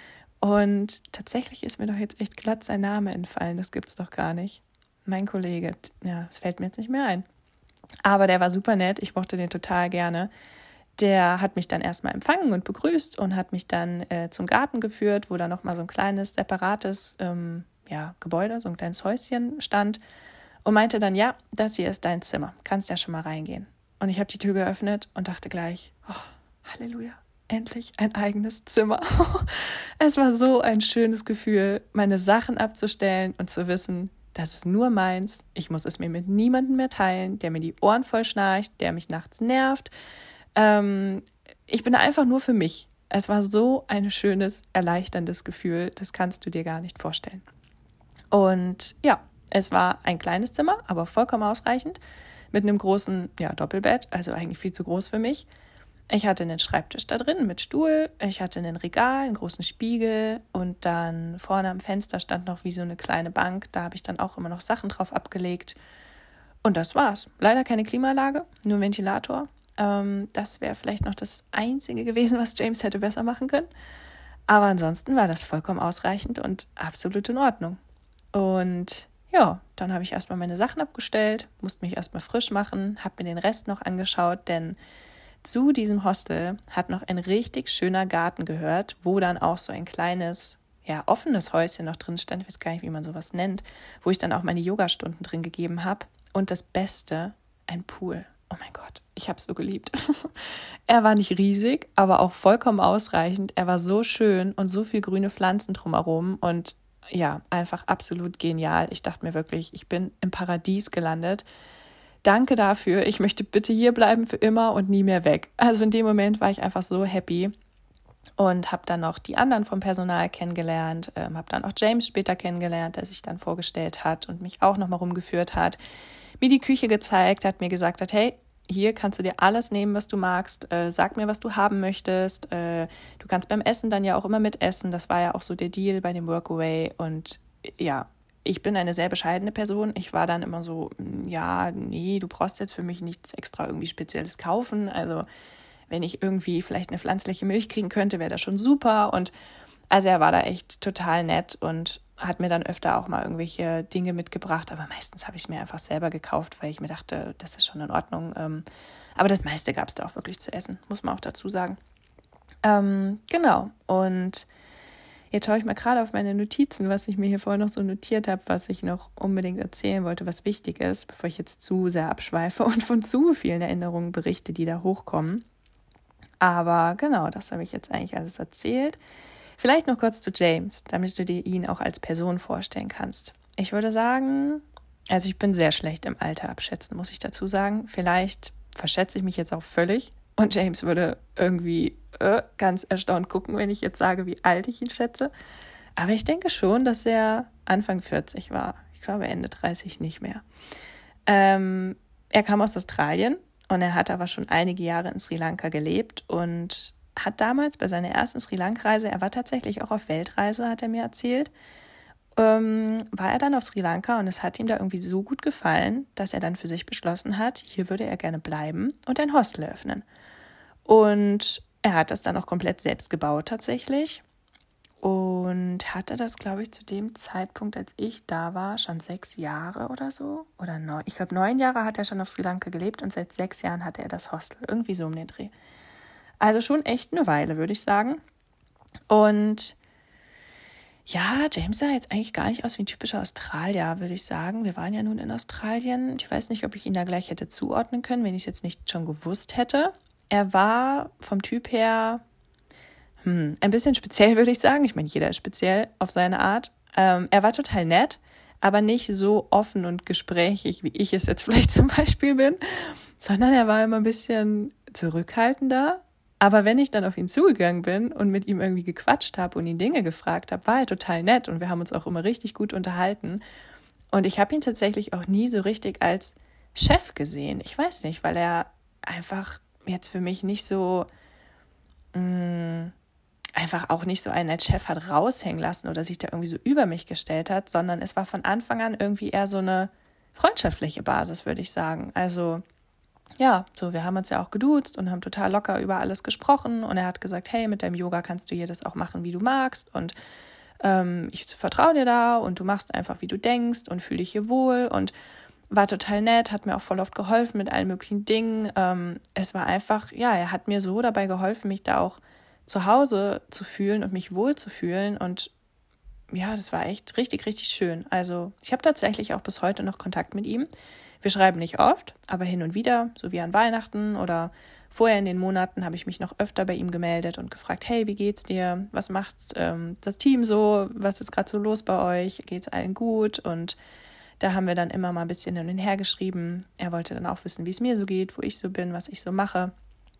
Und tatsächlich ist mir doch jetzt echt glatt sein Name entfallen. Das gibt's doch gar nicht. Mein Kollege, ja, das fällt mir jetzt nicht mehr ein. Aber der war super nett. Ich mochte den total gerne. Der hat mich dann erstmal empfangen und begrüßt und hat mich dann äh, zum Garten geführt, wo da nochmal so ein kleines, separates ähm, ja, Gebäude, so ein kleines Häuschen stand. Und meinte dann, ja, das hier ist dein Zimmer. Kannst ja schon mal reingehen. Und ich habe die Tür geöffnet und dachte gleich, oh, Halleluja, endlich ein eigenes Zimmer. Es war so ein schönes Gefühl, meine Sachen abzustellen und zu wissen, das ist nur meins. Ich muss es mir mit niemandem mehr teilen, der mir die Ohren voll schnarcht, der mich nachts nervt. Ähm, ich bin einfach nur für mich. Es war so ein schönes, erleichterndes Gefühl, das kannst du dir gar nicht vorstellen. Und ja, es war ein kleines Zimmer, aber vollkommen ausreichend. Mit einem großen ja, Doppelbett, also eigentlich viel zu groß für mich. Ich hatte einen Schreibtisch da drin mit Stuhl, ich hatte ein Regal, einen großen Spiegel und dann vorne am Fenster stand noch wie so eine kleine Bank. Da habe ich dann auch immer noch Sachen drauf abgelegt. Und das war's. Leider keine Klimaanlage, nur ein Ventilator. Ähm, das wäre vielleicht noch das Einzige gewesen, was James hätte besser machen können. Aber ansonsten war das vollkommen ausreichend und absolut in Ordnung. Und ja, dann habe ich erstmal meine Sachen abgestellt, musste mich erstmal frisch machen, habe mir den Rest noch angeschaut, denn zu diesem Hostel hat noch ein richtig schöner Garten gehört, wo dann auch so ein kleines, ja, offenes Häuschen noch drin stand, ich weiß gar nicht, wie man sowas nennt, wo ich dann auch meine Yogastunden drin gegeben habe. Und das Beste, ein Pool. Oh mein Gott, ich habe es so geliebt. Er war nicht riesig, aber auch vollkommen ausreichend. Er war so schön und so viel grüne Pflanzen drumherum und ja, einfach absolut genial. Ich dachte mir wirklich, ich bin im Paradies gelandet. Danke dafür. Ich möchte bitte hier bleiben für immer und nie mehr weg. Also in dem Moment war ich einfach so happy und habe dann noch die anderen vom Personal kennengelernt, ähm, habe dann auch James später kennengelernt, der sich dann vorgestellt hat und mich auch nochmal rumgeführt hat, mir die Küche gezeigt hat, mir gesagt hat, hey, hier kannst du dir alles nehmen, was du magst. Äh, sag mir, was du haben möchtest. Äh, du kannst beim Essen dann ja auch immer mitessen. Das war ja auch so der Deal bei dem Workaway. Und ja, ich bin eine sehr bescheidene Person. Ich war dann immer so, ja, nee, du brauchst jetzt für mich nichts extra irgendwie Spezielles kaufen. Also wenn ich irgendwie vielleicht eine pflanzliche Milch kriegen könnte, wäre das schon super. Und also er war da echt total nett und hat mir dann öfter auch mal irgendwelche Dinge mitgebracht, aber meistens habe ich es mir einfach selber gekauft, weil ich mir dachte, das ist schon in Ordnung. Aber das meiste gab es da auch wirklich zu essen, muss man auch dazu sagen. Ähm, genau, und jetzt schaue ich mal gerade auf meine Notizen, was ich mir hier vorher noch so notiert habe, was ich noch unbedingt erzählen wollte, was wichtig ist, bevor ich jetzt zu sehr abschweife und von zu vielen Erinnerungen berichte, die da hochkommen. Aber genau, das habe ich jetzt eigentlich alles erzählt. Vielleicht noch kurz zu James, damit du dir ihn auch als Person vorstellen kannst. Ich würde sagen, Also ich bin sehr schlecht im Alter abschätzen, muss ich dazu sagen. Vielleicht verschätze ich mich jetzt auch völlig und James würde irgendwie äh, ganz erstaunt gucken, wenn ich jetzt sage, wie alt ich ihn schätze. Aber ich denke schon, dass er Anfang vierzig war. Ich glaube Ende dreißig nicht mehr. Ähm, er kam aus Australien und er hat aber schon einige Jahre in Sri Lanka gelebt und hat damals bei seiner ersten Sri Lanka-Reise, er war tatsächlich auch auf Weltreise, hat er mir erzählt, ähm, war er dann auf Sri Lanka und es hat ihm da irgendwie so gut gefallen, dass er dann für sich beschlossen hat, hier würde er gerne bleiben und ein Hostel eröffnen. Und er hat das dann auch komplett selbst gebaut tatsächlich und hatte das, glaube ich, zu dem Zeitpunkt, als ich da war, schon sechs Jahre oder so oder neun. Ich glaube, neun Jahre hat er schon auf Sri Lanka gelebt und seit sechs Jahren hatte er das Hostel, irgendwie so um den Dreh. Also schon echt eine Weile, würde ich sagen. Und ja, James sah jetzt eigentlich gar nicht aus wie ein typischer Australier, würde ich sagen. Wir waren ja nun in Australien. Ich weiß nicht, ob ich ihn da gleich hätte zuordnen können, wenn ich es jetzt nicht schon gewusst hätte. Er war vom Typ her hm, ein bisschen speziell, würde ich sagen. Ich meine, jeder ist speziell auf seine Art. Ähm, er war total nett, aber nicht so offen und gesprächig, wie ich es jetzt vielleicht zum Beispiel bin, sondern er war immer ein bisschen zurückhaltender. Aber wenn ich dann auf ihn zugegangen bin und mit ihm irgendwie gequatscht habe und ihn Dinge gefragt habe, war er total nett und wir haben uns auch immer richtig gut unterhalten. Und ich habe ihn tatsächlich auch nie so richtig als Chef gesehen. Ich weiß nicht, weil er einfach jetzt für mich nicht so, mh, einfach auch nicht so einen als Chef hat raushängen lassen oder sich da irgendwie so über mich gestellt hat, sondern es war von Anfang an irgendwie eher so eine freundschaftliche Basis, würde ich sagen. Also ja, so, wir haben uns ja auch geduzt und haben total locker über alles gesprochen und er hat gesagt, hey, mit deinem Yoga kannst du hier das auch machen, wie du magst und ähm, ich vertraue dir da und du machst einfach, wie du denkst und fühl dich hier wohl und war total nett, hat mir auch voll oft geholfen mit allen möglichen Dingen. Ähm, es war einfach, ja, er hat mir so dabei geholfen, mich da auch zu Hause zu fühlen und mich wohl zu fühlen und ja, das war echt richtig, richtig schön. Also ich habe tatsächlich auch bis heute noch Kontakt mit ihm. Wir schreiben nicht oft, aber hin und wieder, so wie an Weihnachten oder vorher in den Monaten habe ich mich noch öfter bei ihm gemeldet und gefragt, hey, wie geht's dir? Was macht ähm, das Team so? Was ist gerade so los bei euch? Geht's allen gut? Und da haben wir dann immer mal ein bisschen hin und her geschrieben. Er wollte dann auch wissen, wie es mir so geht, wo ich so bin, was ich so mache.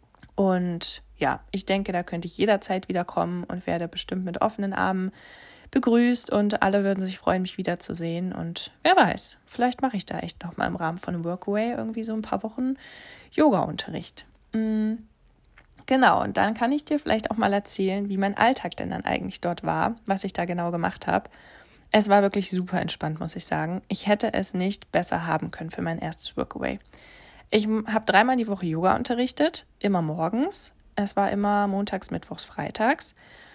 Und ja, ich denke, da könnte ich jederzeit wiederkommen und werde bestimmt mit offenen Armen begrüßt und alle würden sich freuen, mich wiederzusehen. Und wer weiß, vielleicht mache ich da echt nochmal im Rahmen von einem Workaway irgendwie so ein paar Wochen Yoga-Unterricht. Mhm. Genau, und dann kann ich dir vielleicht auch mal erzählen, wie mein Alltag denn dann eigentlich dort war, was ich da genau gemacht habe. Es war wirklich super entspannt, muss ich sagen. Ich hätte es nicht besser haben können für mein erstes Workaway. Ich habe dreimal die Woche Yoga unterrichtet, immer morgens. Es war immer montags, mittwochs, freitags.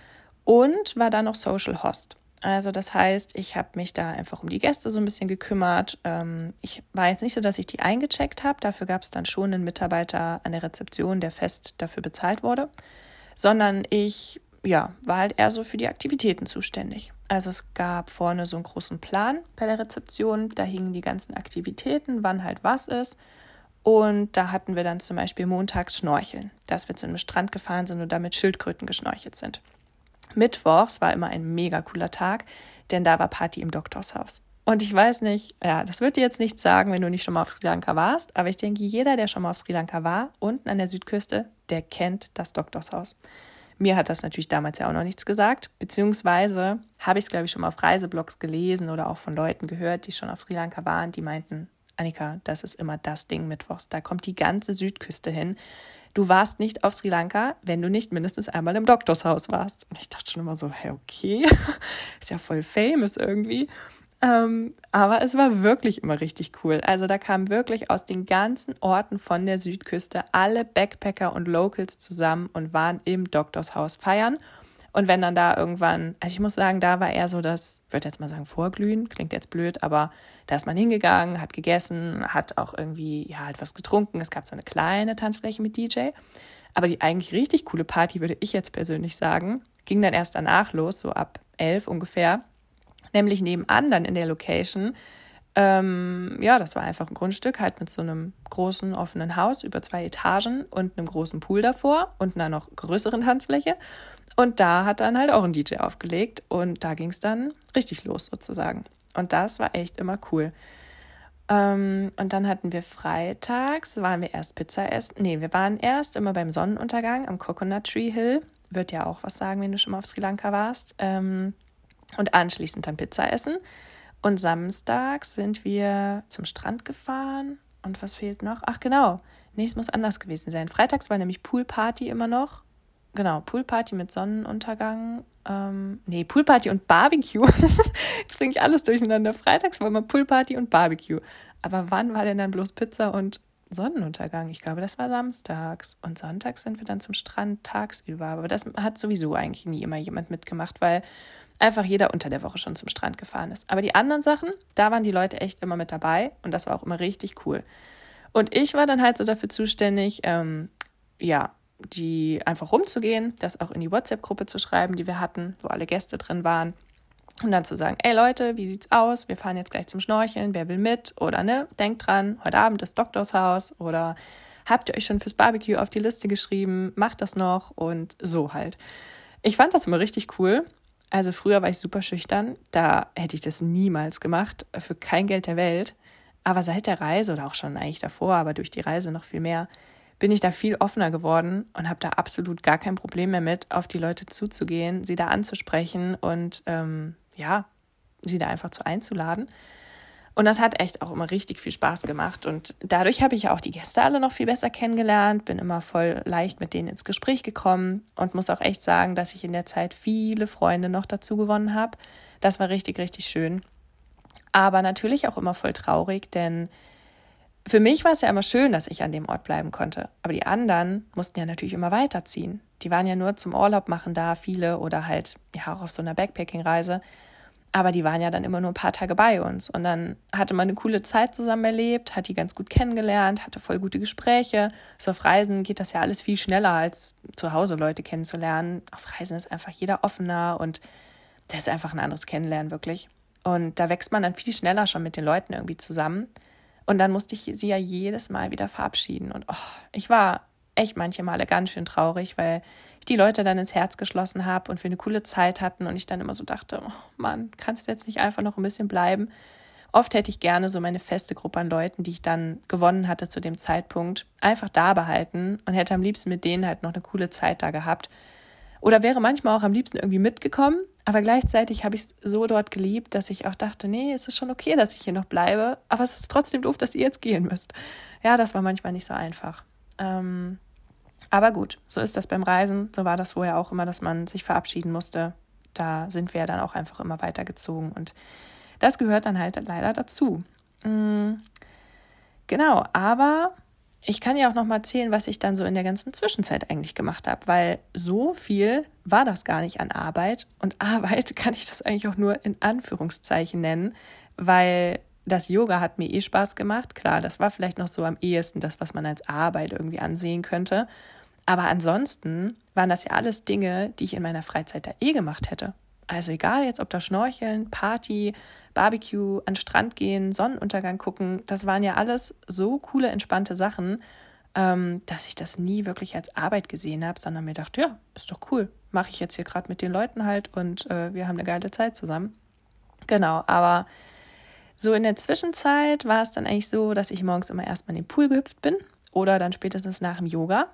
Und war dann noch Social Host. Also das heißt, ich habe mich da einfach um die Gäste so ein bisschen gekümmert. Ähm, ich war jetzt nicht so, dass ich die eingecheckt habe. Dafür gab es dann schon einen Mitarbeiter an der Rezeption, der fest dafür bezahlt wurde. Sondern ich ja, war halt eher so für die Aktivitäten zuständig. Also es gab vorne so einen großen Plan bei der Rezeption. Da hingen die ganzen Aktivitäten, wann halt was ist. Und da hatten wir dann zum Beispiel montags Schnorcheln, dass wir zu einem Strand gefahren sind und da mit Schildkröten geschnorchelt sind. Mittwochs war immer ein mega cooler Tag, denn da war Party im Doktorshaus. Und ich weiß nicht, ja, das wird dir jetzt nichts sagen, wenn du nicht schon mal auf Sri Lanka warst, aber ich denke, jeder, der schon mal auf Sri Lanka war, unten an der Südküste, der kennt das Doktorshaus. Mir hat das natürlich damals ja auch noch nichts gesagt, beziehungsweise habe ich es, glaube ich, schon mal auf Reiseblogs gelesen oder auch von Leuten gehört, die schon auf Sri Lanka waren, die meinten, Annika, das ist immer das Ding mittwochs, da kommt die ganze Südküste hin. Du warst nicht auf Sri Lanka, wenn du nicht mindestens einmal im Doktorshaus warst. Und ich dachte schon immer so, hey, okay, ist ja voll famous irgendwie. Ähm, aber es war wirklich immer richtig cool. Also da kamen wirklich aus den ganzen Orten von der Südküste alle Backpacker und Locals zusammen und waren im Doktorshaus feiern. Und wenn dann da irgendwann, also ich muss sagen, da war eher so das, ich würde jetzt mal sagen Vorglühen, klingt jetzt blöd, aber da ist man hingegangen, hat gegessen, hat auch irgendwie ja halt was getrunken. Es gab so eine kleine Tanzfläche mit D J. Aber die eigentlich richtig coole Party, würde ich jetzt persönlich sagen, ging dann erst danach los, so ab elf ungefähr. Nämlich nebenan dann in der Location. Ähm, ja, das war einfach ein Grundstück, halt mit so einem großen offenen Haus über zwei Etagen und einem großen Pool davor und einer noch größeren Tanzfläche. Und da hat dann halt auch ein D J aufgelegt und da ging es dann richtig los sozusagen. Und das war echt immer cool. Ähm, und dann hatten wir freitags, waren wir erst Pizza essen. Nee, wir waren erst immer beim Sonnenuntergang am Coconut Tree Hill. Wird ja auch was sagen, wenn du schon mal auf Sri Lanka warst. Ähm, und anschließend dann Pizza essen. Und samstags sind wir zum Strand gefahren. Und was fehlt noch? Ach genau, nee, es muss anders gewesen sein. Freitags war nämlich Poolparty immer noch. Genau, Poolparty mit Sonnenuntergang. Ähm, nee, Poolparty und Barbecue. Jetzt bringe ich alles durcheinander. Freitags war immer Poolparty und Barbecue. Aber wann war denn dann bloß Pizza und Sonnenuntergang? Ich glaube, das war samstags. Und sonntags sind wir dann zum Strand tagsüber. Aber das hat sowieso eigentlich nie immer jemand mitgemacht, weil einfach jeder unter der Woche schon zum Strand gefahren ist. Aber die anderen Sachen, da waren die Leute echt immer mit dabei. Und das war auch immer richtig cool. Und ich war dann halt so dafür zuständig, ähm, ja, die einfach rumzugehen, das auch in die WhatsApp-Gruppe zu schreiben, die wir hatten, wo alle Gäste drin waren. Und dann zu sagen, ey Leute, wie sieht's aus? Wir fahren jetzt gleich zum Schnorcheln, wer will mit? Oder ne, denkt dran, heute Abend ist Doktorshaus. Oder habt ihr euch schon fürs Barbecue auf die Liste geschrieben? Macht das noch und so halt. Ich fand das immer richtig cool. Also früher war ich super schüchtern, da hätte ich das niemals gemacht, für kein Geld der Welt. Aber seit der Reise oder auch schon eigentlich davor, aber durch die Reise noch viel mehr, bin ich da viel offener geworden und habe da absolut gar kein Problem mehr mit, auf die Leute zuzugehen, sie da anzusprechen und ähm, ja, sie da einfach zu einzuladen. Und das hat echt auch immer richtig viel Spaß gemacht. Und dadurch habe ich ja auch die Gäste alle noch viel besser kennengelernt, bin immer voll leicht mit denen ins Gespräch gekommen und muss auch echt sagen, dass ich in der Zeit viele Freunde noch dazu gewonnen habe. Das war richtig, richtig schön. Aber natürlich auch immer voll traurig, denn für mich war es ja immer schön, dass ich an dem Ort bleiben konnte. Aber die anderen mussten ja natürlich immer weiterziehen. Die waren ja nur zum Urlaub machen da, viele, oder halt ja auch auf so einer Backpacking-Reise. Aber die waren ja dann immer nur ein paar Tage bei uns. Und dann hatte man eine coole Zeit zusammen erlebt, hat die ganz gut kennengelernt, hatte voll gute Gespräche. So auf Reisen geht das ja alles viel schneller, als zu Hause Leute kennenzulernen. Auf Reisen ist einfach jeder offener und das ist einfach ein anderes Kennenlernen wirklich. Und da wächst man dann viel schneller schon mit den Leuten irgendwie zusammen. Und dann musste ich sie ja jedes Mal wieder verabschieden. Und oh, ich war echt manche Male ganz schön traurig, weil ich die Leute dann ins Herz geschlossen habe und wir eine coole Zeit hatten. Und ich dann immer so dachte, oh Mann, kannst du jetzt nicht einfach noch ein bisschen bleiben? Oft hätte ich gerne so meine feste Gruppe an Leuten, die ich dann gewonnen hatte zu dem Zeitpunkt, einfach da behalten und hätte am liebsten mit denen halt noch eine coole Zeit da gehabt. Oder wäre manchmal auch am liebsten irgendwie mitgekommen, aber gleichzeitig habe ich es so dort geliebt, dass ich auch dachte, nee, es ist schon okay, dass ich hier noch bleibe, aber es ist trotzdem doof, dass ihr jetzt gehen müsst. Ja, das war manchmal nicht so einfach. Ähm, aber gut, so ist das beim Reisen. So war das vorher auch immer, dass man sich verabschieden musste. Da sind wir dann auch einfach immer weitergezogen und das gehört dann halt leider dazu. Mhm. Genau, aber ich kann ja auch noch mal erzählen, was ich dann so in der ganzen Zwischenzeit eigentlich gemacht habe, weil so viel war das gar nicht an Arbeit. Und Arbeit kann ich das eigentlich auch nur in Anführungszeichen nennen, weil das Yoga hat mir eh Spaß gemacht. Klar, das war vielleicht noch so am ehesten das, was man als Arbeit irgendwie ansehen könnte. Aber ansonsten waren das ja alles Dinge, die ich in meiner Freizeit da eh gemacht hätte. Also egal jetzt, ob da Schnorcheln, Party, Barbecue, an den Strand gehen, Sonnenuntergang gucken, das waren ja alles so coole, entspannte Sachen, ähm, dass ich das nie wirklich als Arbeit gesehen habe, sondern mir dachte, ja, ist doch cool, mache ich jetzt hier gerade mit den Leuten halt und äh, wir haben eine geile Zeit zusammen. Genau, aber so in der Zwischenzeit war es dann eigentlich so, dass ich morgens immer erstmal in den Pool gehüpft bin oder dann spätestens nach dem Yoga.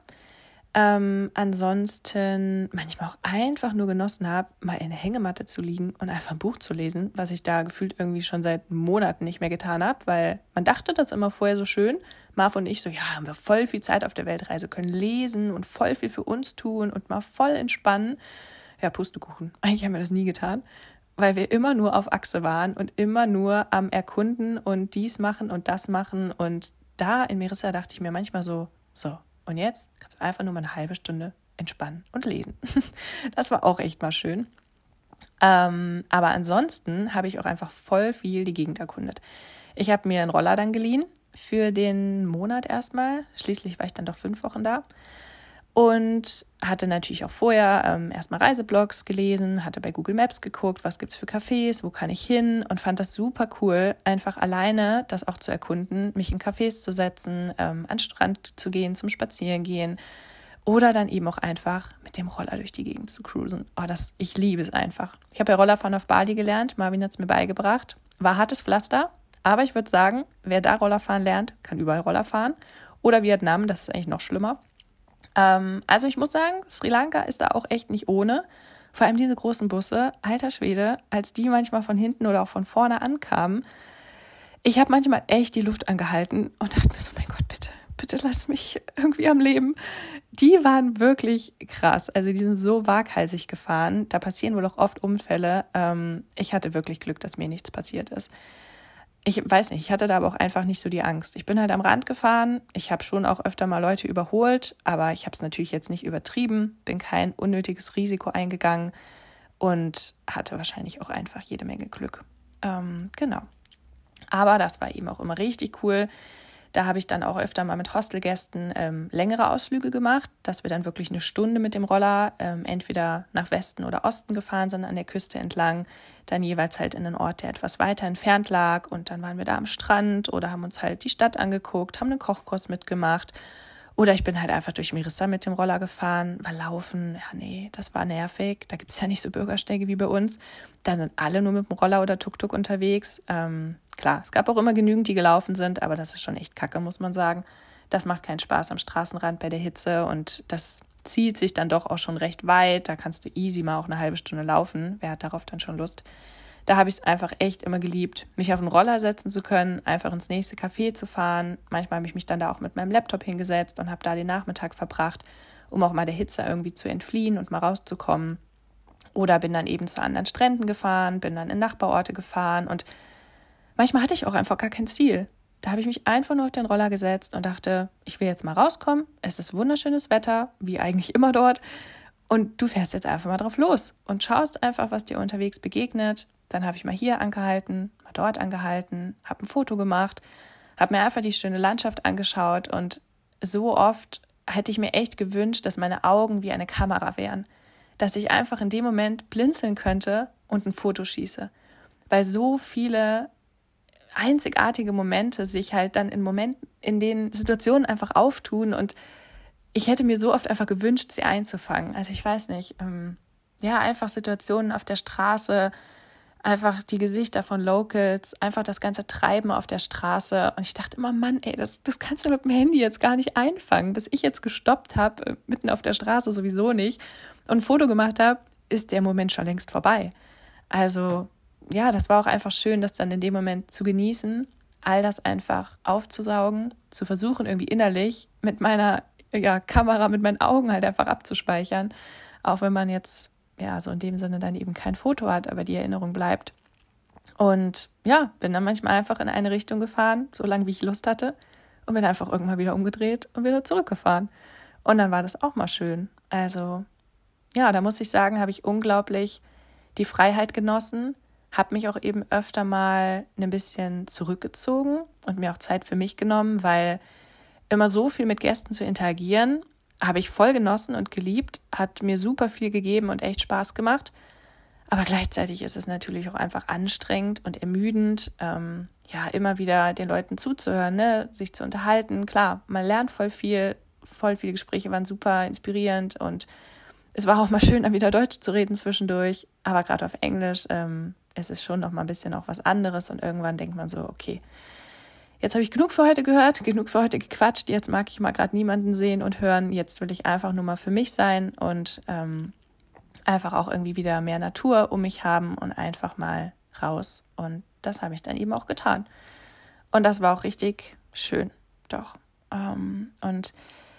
Ähm, ansonsten manchmal auch einfach nur genossen habe, mal in der Hängematte zu liegen und einfach ein Buch zu lesen, was ich da gefühlt irgendwie schon seit Monaten nicht mehr getan habe, weil man dachte das immer vorher so schön. Marv und ich so, ja, haben wir voll viel Zeit auf der Weltreise, können lesen und voll viel für uns tun und mal voll entspannen. Ja, Pustekuchen. Eigentlich haben wir das nie getan, weil wir immer nur auf Achse waren und immer nur am Erkunden und dies machen und das machen. Und da in Merissa dachte ich mir manchmal so, so, und jetzt kannst du einfach nur mal eine halbe Stunde entspannen und lesen. Das war auch echt mal schön. Ähm, aber ansonsten habe ich auch einfach voll viel die Gegend erkundet. Ich habe mir einen Roller dann geliehen für den Monat erstmal. Schließlich war ich dann doch fünf Wochen da. Und hatte natürlich auch vorher ähm, erstmal Reiseblogs gelesen, hatte bei Google Maps geguckt, was gibt's für Cafés, wo kann ich hin und fand das super cool, einfach alleine das auch zu erkunden, mich in Cafés zu setzen, ähm, an den Strand zu gehen, zum Spazierengehen oder dann eben auch einfach mit dem Roller durch die Gegend zu cruisen. Oh, das, ich liebe es einfach. Ich habe ja Rollerfahren auf Bali gelernt, Marvin hat es mir beigebracht, war hartes Pflaster, Aber ich würde sagen, wer da Rollerfahren lernt, kann überall Roller fahren. Oder Vietnam, das ist eigentlich noch schlimmer. Ähm, also ich muss sagen, Sri Lanka ist da auch echt nicht ohne. Vor allem diese großen Busse, alter Schwede, als die manchmal von hinten oder auch von vorne ankamen. Ich habe manchmal echt die Luft angehalten und dachte mir so, mein Gott, bitte, bitte lass mich irgendwie am Leben. Die waren wirklich krass. Also die sind so waghalsig gefahren. Da passieren wohl auch oft Unfälle. Ähm, ich hatte wirklich Glück, dass mir nichts passiert ist. Ich weiß nicht, ich hatte da aber auch einfach nicht so die Angst. Ich bin halt am Rand gefahren. Ich habe schon auch öfter mal Leute überholt, aber ich habe es natürlich jetzt nicht übertrieben, bin kein unnötiges Risiko eingegangen und hatte wahrscheinlich auch einfach jede Menge Glück. Ähm, genau. Aber das war eben auch immer richtig cool. Da habe ich dann auch öfter mal mit Hostelgästen ähm, längere Ausflüge gemacht, dass wir dann wirklich eine Stunde mit dem Roller ähm, entweder nach Westen oder Osten gefahren sind, an der Küste entlang, dann jeweils halt in einen Ort, der etwas weiter entfernt lag. Und dann waren wir da am Strand oder haben uns halt die Stadt angeguckt, haben einen Kochkurs mitgemacht. Oder ich bin halt einfach durch Mirissa mit dem Roller gefahren, weil Laufen, ja nee, das war nervig. Da gibt es ja nicht so Bürgersteige wie bei uns. Da sind alle nur mit dem Roller oder Tuk-Tuk unterwegs. Ähm, klar, es gab auch immer genügend, die gelaufen sind, aber das ist schon echt kacke, muss man sagen. Das macht keinen Spaß am Straßenrand bei der Hitze und das zieht sich dann doch auch schon recht weit. Da kannst du easy mal auch eine halbe Stunde laufen. Wer hat darauf dann schon Lust? Da habe ich es einfach echt immer geliebt, mich auf den Roller setzen zu können, einfach ins nächste Café zu fahren. Manchmal habe ich mich dann da auch mit meinem Laptop hingesetzt und habe da den Nachmittag verbracht, um auch mal der Hitze irgendwie zu entfliehen und mal rauszukommen. Oder bin dann eben zu anderen Stränden gefahren, bin dann in Nachbarorte gefahren und manchmal hatte ich auch einfach gar kein Ziel. Da habe ich mich einfach nur auf den Roller gesetzt und dachte, ich will jetzt mal rauskommen. Es ist wunderschönes Wetter, wie eigentlich immer dort. Und du fährst jetzt einfach mal drauf los und schaust einfach, was dir unterwegs begegnet. Dann habe ich mal hier angehalten, mal dort angehalten, habe ein Foto gemacht, habe mir einfach die schöne Landschaft angeschaut und so oft hätte ich mir echt gewünscht, dass meine Augen wie eine Kamera wären, dass ich einfach in dem Moment blinzeln könnte und ein Foto schieße, weil so viele einzigartige Momente sich halt dann in Momenten, in denen Situationen einfach auftun und ich hätte mir so oft einfach gewünscht, sie einzufangen. Also ich weiß nicht, ähm, ja, einfach Situationen auf der Straße, einfach die Gesichter von Locals, einfach das ganze Treiben auf der Straße. Und ich dachte immer, Mann, ey, das, das kannst du mit dem Handy jetzt gar nicht einfangen. Bis ich jetzt gestoppt habe, mitten auf der Straße sowieso nicht, und ein Foto gemacht habe, ist der Moment schon längst vorbei. Also ja, das war auch einfach schön, das dann in dem Moment zu genießen, all das einfach aufzusaugen, zu versuchen, irgendwie innerlich mit meiner ja, Kamera, mit meinen Augen halt einfach abzuspeichern. Auch wenn man jetzt ja, so in dem Sinne dann eben kein Foto hat, aber die Erinnerung bleibt. Und ja, bin dann manchmal einfach in eine Richtung gefahren, so lange wie ich Lust hatte, und bin einfach irgendwann wieder umgedreht und wieder zurückgefahren. Und dann war das auch mal schön. Also ja, da muss ich sagen, habe ich unglaublich die Freiheit genossen, habe mich auch eben öfter mal ein bisschen zurückgezogen und mir auch Zeit für mich genommen, weil immer so viel mit Gästen zu interagieren, habe ich voll genossen und geliebt, hat mir super viel gegeben und echt Spaß gemacht. Aber gleichzeitig ist es natürlich auch einfach anstrengend und ermüdend, ähm, ja, immer wieder den Leuten zuzuhören, ne? Sich zu unterhalten. Klar, man lernt voll viel, voll viele Gespräche waren super inspirierend und es war auch mal schön, dann wieder Deutsch zu reden zwischendurch. Aber gerade auf Englisch, ähm, es ist schon noch mal ein bisschen auch was anderes und irgendwann denkt man so, okay, jetzt habe ich genug für heute gehört, genug für heute gequatscht, jetzt mag ich mal gerade niemanden sehen und hören, jetzt will ich einfach nur mal für mich sein und ähm, einfach auch irgendwie wieder mehr Natur um mich haben und einfach mal raus. Und das habe ich dann eben auch getan. Und das war auch richtig schön, doch. Ähm, und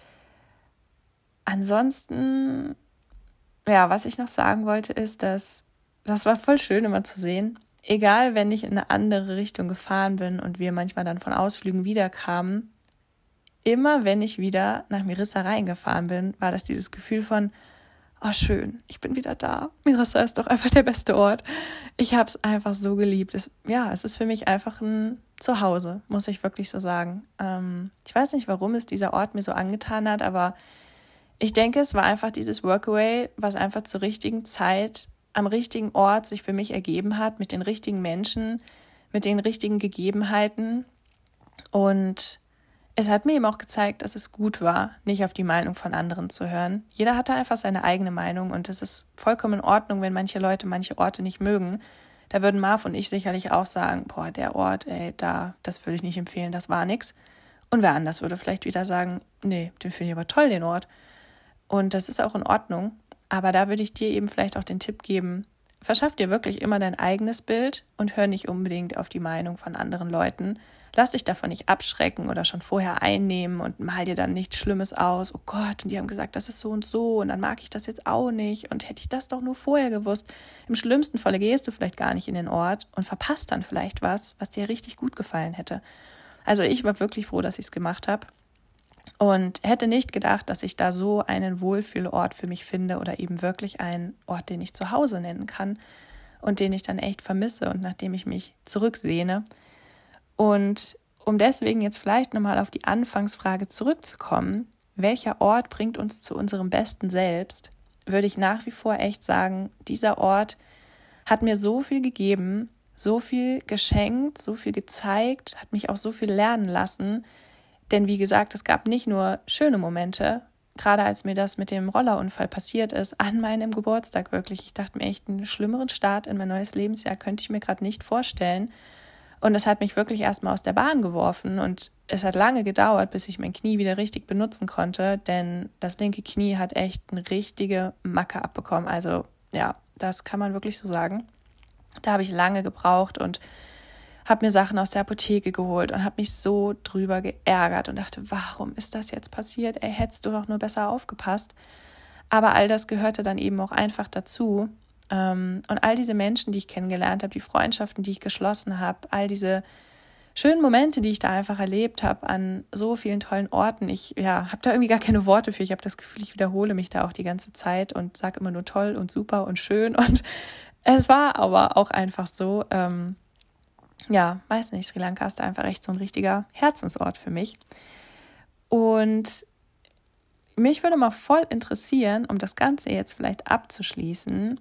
ansonsten, ja, was ich noch sagen wollte, ist, dass das war voll schön immer zu sehen, egal, wenn ich in eine andere Richtung gefahren bin und wir manchmal dann von Ausflügen wiederkamen, immer wenn ich wieder nach Mirissa reingefahren bin, war das dieses Gefühl von, oh schön, ich bin wieder da. Mirissa ist doch einfach der beste Ort. Ich habe es einfach so geliebt. Es, ja, es ist für mich einfach ein Zuhause, muss ich wirklich so sagen. Ähm, ich weiß nicht, warum es dieser Ort mir so angetan hat, aber ich denke, es war einfach dieses Workaway, was einfach zur richtigen Zeit am richtigen Ort sich für mich ergeben hat, mit den richtigen Menschen, mit den richtigen Gegebenheiten. Und es hat mir eben auch gezeigt, dass es gut war, nicht auf die Meinung von anderen zu hören. Jeder hatte einfach seine eigene Meinung und es ist vollkommen in Ordnung, wenn manche Leute manche Orte nicht mögen. Da würden Marv und ich sicherlich auch sagen, boah, der Ort, ey, da, das würde ich nicht empfehlen, das war nix. Und wer anders würde vielleicht wieder sagen, nee, den finde ich aber toll, den Ort. Und das ist auch in Ordnung. Aber da würde ich dir eben vielleicht auch den Tipp geben, verschaff dir wirklich immer dein eigenes Bild und hör nicht unbedingt auf die Meinung von anderen Leuten. Lass dich davon nicht abschrecken oder schon vorher einnehmen und mal dir dann nichts Schlimmes aus. Oh Gott, und die haben gesagt, das ist so und so und dann mag ich das jetzt auch nicht und hätte ich das doch nur vorher gewusst. Im schlimmsten Falle gehst du vielleicht gar nicht in den Ort und verpasst dann vielleicht was, was dir richtig gut gefallen hätte. Also ich war wirklich froh, dass ich es gemacht habe und hätte nicht gedacht, dass ich da so einen Wohlfühlort für mich finde oder eben wirklich einen Ort, den ich zu Hause nennen kann und den ich dann echt vermisse und nach dem ich mich zurücksehne. Und um deswegen jetzt vielleicht nochmal auf die Anfangsfrage zurückzukommen, welcher Ort bringt uns zu unserem besten Selbst, würde ich nach wie vor echt sagen, dieser Ort hat mir so viel gegeben, so viel geschenkt, so viel gezeigt, hat mich auch so viel lernen lassen. Denn wie gesagt, es gab nicht nur schöne Momente, gerade als mir das mit dem Rollerunfall passiert ist, an meinem Geburtstag wirklich. Ich dachte mir echt, einen schlimmeren Start in mein neues Lebensjahr könnte ich mir gerade nicht vorstellen. Und es hat mich wirklich erstmal aus der Bahn geworfen und es hat lange gedauert, bis ich mein Knie wieder richtig benutzen konnte, denn das linke Knie hat echt eine richtige Macke abbekommen. Also ja, das kann man wirklich so sagen. Da habe ich lange gebraucht und habe mir Sachen aus der Apotheke geholt und habe mich so drüber geärgert und dachte, warum ist das jetzt passiert? Ey, hättest du doch nur besser aufgepasst. Aber all das gehörte dann eben auch einfach dazu. Und all diese Menschen, die ich kennengelernt habe, die Freundschaften, die ich geschlossen habe, all diese schönen Momente, die ich da einfach erlebt habe an so vielen tollen Orten. Ich ja, habe da irgendwie gar keine Worte für. Ich habe das Gefühl, ich wiederhole mich da auch die ganze Zeit und sage immer nur toll und super und schön. Und es war aber auch einfach so, ähm, ja, weiß nicht, Sri Lanka ist da einfach echt so ein richtiger Herzensort für mich. Und mich würde mal voll interessieren, um das Ganze jetzt vielleicht abzuschließen,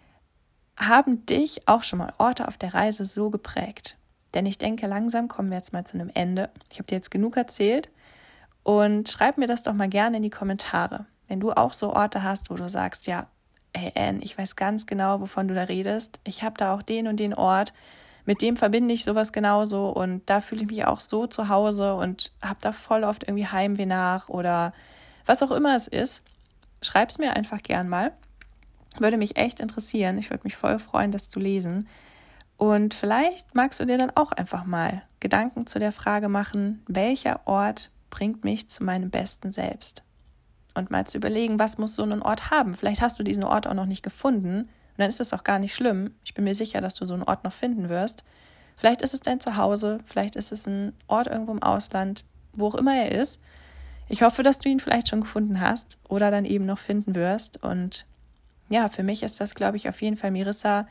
haben dich auch schon mal Orte auf der Reise so geprägt? Denn ich denke, langsam kommen wir jetzt mal zu einem Ende. Ich habe dir jetzt genug erzählt und schreib mir das doch mal gerne in die Kommentare. Wenn du auch so Orte hast, wo du sagst, ja, hey Anne, ich weiß ganz genau, wovon du da redest. Ich habe da auch den und den Ort, mit dem verbinde ich sowas genauso und da fühle ich mich auch so zu Hause und habe da voll oft irgendwie Heimweh nach oder was auch immer es ist. Schreib's mir einfach gern mal. Würde mich echt interessieren. Ich würde mich voll freuen, das zu lesen. Und vielleicht magst du dir dann auch einfach mal Gedanken zu der Frage machen, welcher Ort bringt mich zu meinem besten Selbst? Und mal zu überlegen, was muss so ein Ort haben? Vielleicht hast du diesen Ort auch noch nicht gefunden und dann ist das auch gar nicht schlimm. Ich bin mir sicher, dass du so einen Ort noch finden wirst. Vielleicht ist es dein Zuhause, vielleicht ist es ein Ort irgendwo im Ausland, wo auch immer er ist. Ich hoffe, dass du ihn vielleicht schon gefunden hast oder dann eben noch finden wirst. Und ja, für mich ist das, glaube ich, auf jeden Fall Mirissa,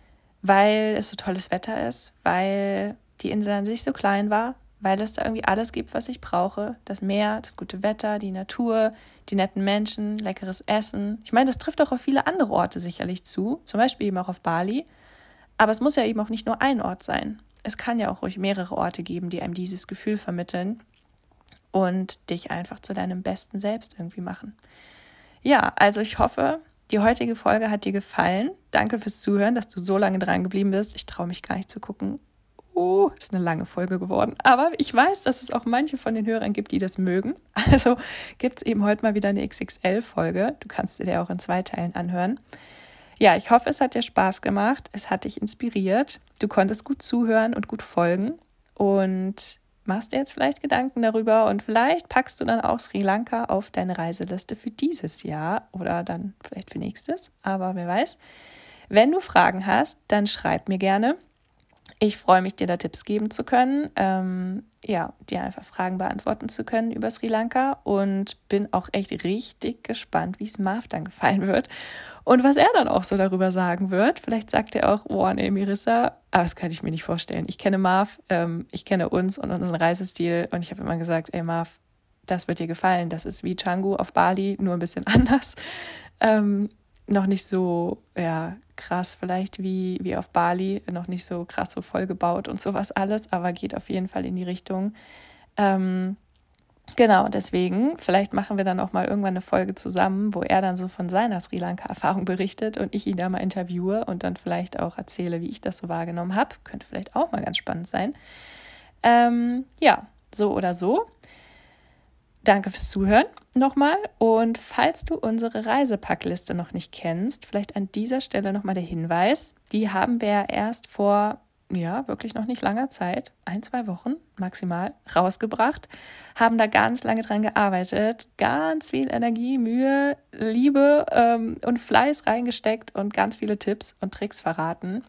weil es so tolles Wetter ist, weil die Insel an sich so klein war, weil es da irgendwie alles gibt, was ich brauche. Das Meer, das gute Wetter, die Natur, die netten Menschen, leckeres Essen. Ich meine, das trifft auch auf viele andere Orte sicherlich zu, zum Beispiel eben auch auf Bali. Aber es muss ja eben auch nicht nur ein Ort sein. Es kann ja auch ruhig mehrere Orte geben, die einem dieses Gefühl vermitteln und dich einfach zu deinem besten Selbst irgendwie machen. Ja, also ich hoffe, die heutige Folge hat dir gefallen. Danke fürs Zuhören, dass du so lange dran geblieben bist. Ich traue mich gar nicht zu gucken. Oh, ist eine lange Folge geworden. Aber ich weiß, dass es auch manche von den Hörern gibt, die das mögen. Also gibt es eben heute mal wieder eine X X L-Folge. Du kannst dir die auch in zwei Teilen anhören. Ja, ich hoffe, es hat dir Spaß gemacht. Es hat dich inspiriert. Du konntest gut zuhören und gut folgen. Und machst dir jetzt vielleicht Gedanken darüber und vielleicht packst du dann auch Sri Lanka auf deine Reiseliste für dieses Jahr oder dann vielleicht für nächstes, aber wer weiß. Wenn du Fragen hast, dann schreib mir gerne. Ich freue mich, dir da Tipps geben zu können, ähm, ja, dir einfach Fragen beantworten zu können über Sri Lanka und bin auch echt richtig gespannt, wie es Marv dann gefallen wird und was er dann auch so darüber sagen wird. Vielleicht sagt er auch, oh nee, Mirissa, aber das kann ich mir nicht vorstellen. Ich kenne Marv, ähm, ich kenne uns und unseren Reisestil und ich habe immer gesagt, ey Marv, das wird dir gefallen. Das ist wie Canggu auf Bali, nur ein bisschen anders. Ähm, noch nicht so ja, krass vielleicht wie, wie auf Bali, noch nicht so krass so vollgebaut und sowas alles, aber geht auf jeden Fall in die Richtung. Ähm, Genau, deswegen, vielleicht machen wir dann auch mal irgendwann eine Folge zusammen, wo er dann so von seiner Sri Lanka-Erfahrung berichtet und ich ihn da mal interviewe und dann vielleicht auch erzähle, wie ich das so wahrgenommen habe. Könnte vielleicht auch mal ganz spannend sein. Ähm, ja, so oder so. Danke fürs Zuhören nochmal. Und falls du unsere Reisepackliste noch nicht kennst, vielleicht an dieser Stelle nochmal der Hinweis, die haben wir erst vor, ja, wirklich noch nicht langer Zeit, ein, zwei Wochen maximal, rausgebracht, haben da ganz lange dran gearbeitet, ganz viel Energie, Mühe, Liebe ähm, und Fleiß reingesteckt und ganz viele Tipps und Tricks verraten.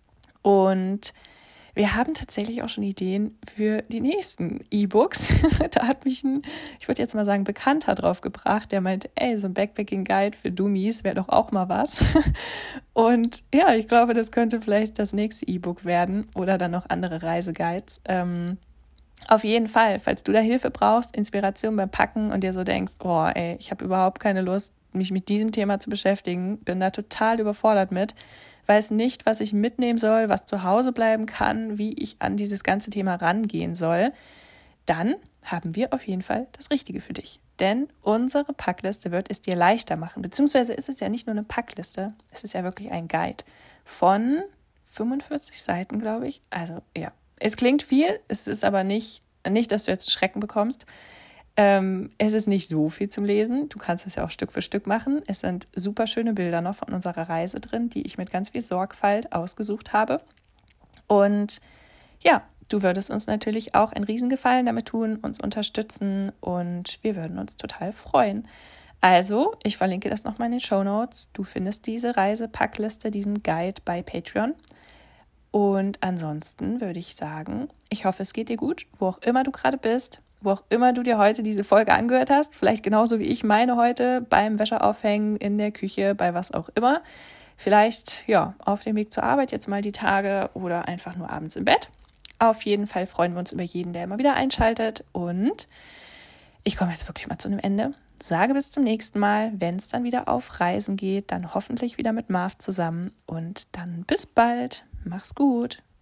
Und wir haben tatsächlich auch schon Ideen für die nächsten E-Books. Da hat mich ein, ich würde jetzt mal sagen, Bekannter drauf gebracht, der meinte, ey, so ein Backpacking-Guide für Dummies wäre doch auch mal was. Und ja, ich glaube, das könnte vielleicht das nächste E-Book werden oder dann noch andere Reiseguides. Ähm, auf jeden Fall, falls du da Hilfe brauchst, Inspiration beim Packen und dir so denkst, oh ey, ich habe überhaupt keine Lust, mich mit diesem Thema zu beschäftigen, bin da total überfordert mit, weiß nicht, was ich mitnehmen soll, was zu Hause bleiben kann, wie ich an dieses ganze Thema rangehen soll, dann haben wir auf jeden Fall das Richtige für dich. Denn unsere Packliste wird es dir leichter machen. Beziehungsweise ist es ja nicht nur eine Packliste, es ist ja wirklich ein Guide von fünfundvierzig Seiten, glaube ich. Also ja, es klingt viel, es ist aber nicht, nicht, dass du jetzt Schrecken bekommst. Ähm, es ist nicht so viel zum Lesen. Du kannst es ja auch Stück für Stück machen. Es sind super schöne Bilder noch von unserer Reise drin, die ich mit ganz viel Sorgfalt ausgesucht habe. Und ja, du würdest uns natürlich auch einen Riesengefallen damit tun, uns unterstützen und wir würden uns total freuen. Also, ich verlinke das nochmal in den Shownotes. Du findest diese Reisepackliste, diesen Guide bei Patreon. Und ansonsten würde ich sagen, ich hoffe, es geht dir gut, wo auch immer du gerade bist. Wo auch immer du dir heute diese Folge angehört hast, vielleicht genauso wie ich meine heute, beim Wäscheaufhängen, in der Küche, bei was auch immer. Vielleicht, ja, auf dem Weg zur Arbeit jetzt mal die Tage oder einfach nur abends im Bett. Auf jeden Fall freuen wir uns über jeden, der immer wieder einschaltet. Und ich komme jetzt wirklich mal zu einem Ende. Sage bis zum nächsten Mal, wenn es dann wieder auf Reisen geht, dann hoffentlich wieder mit Marv zusammen. Und dann bis bald. Mach's gut.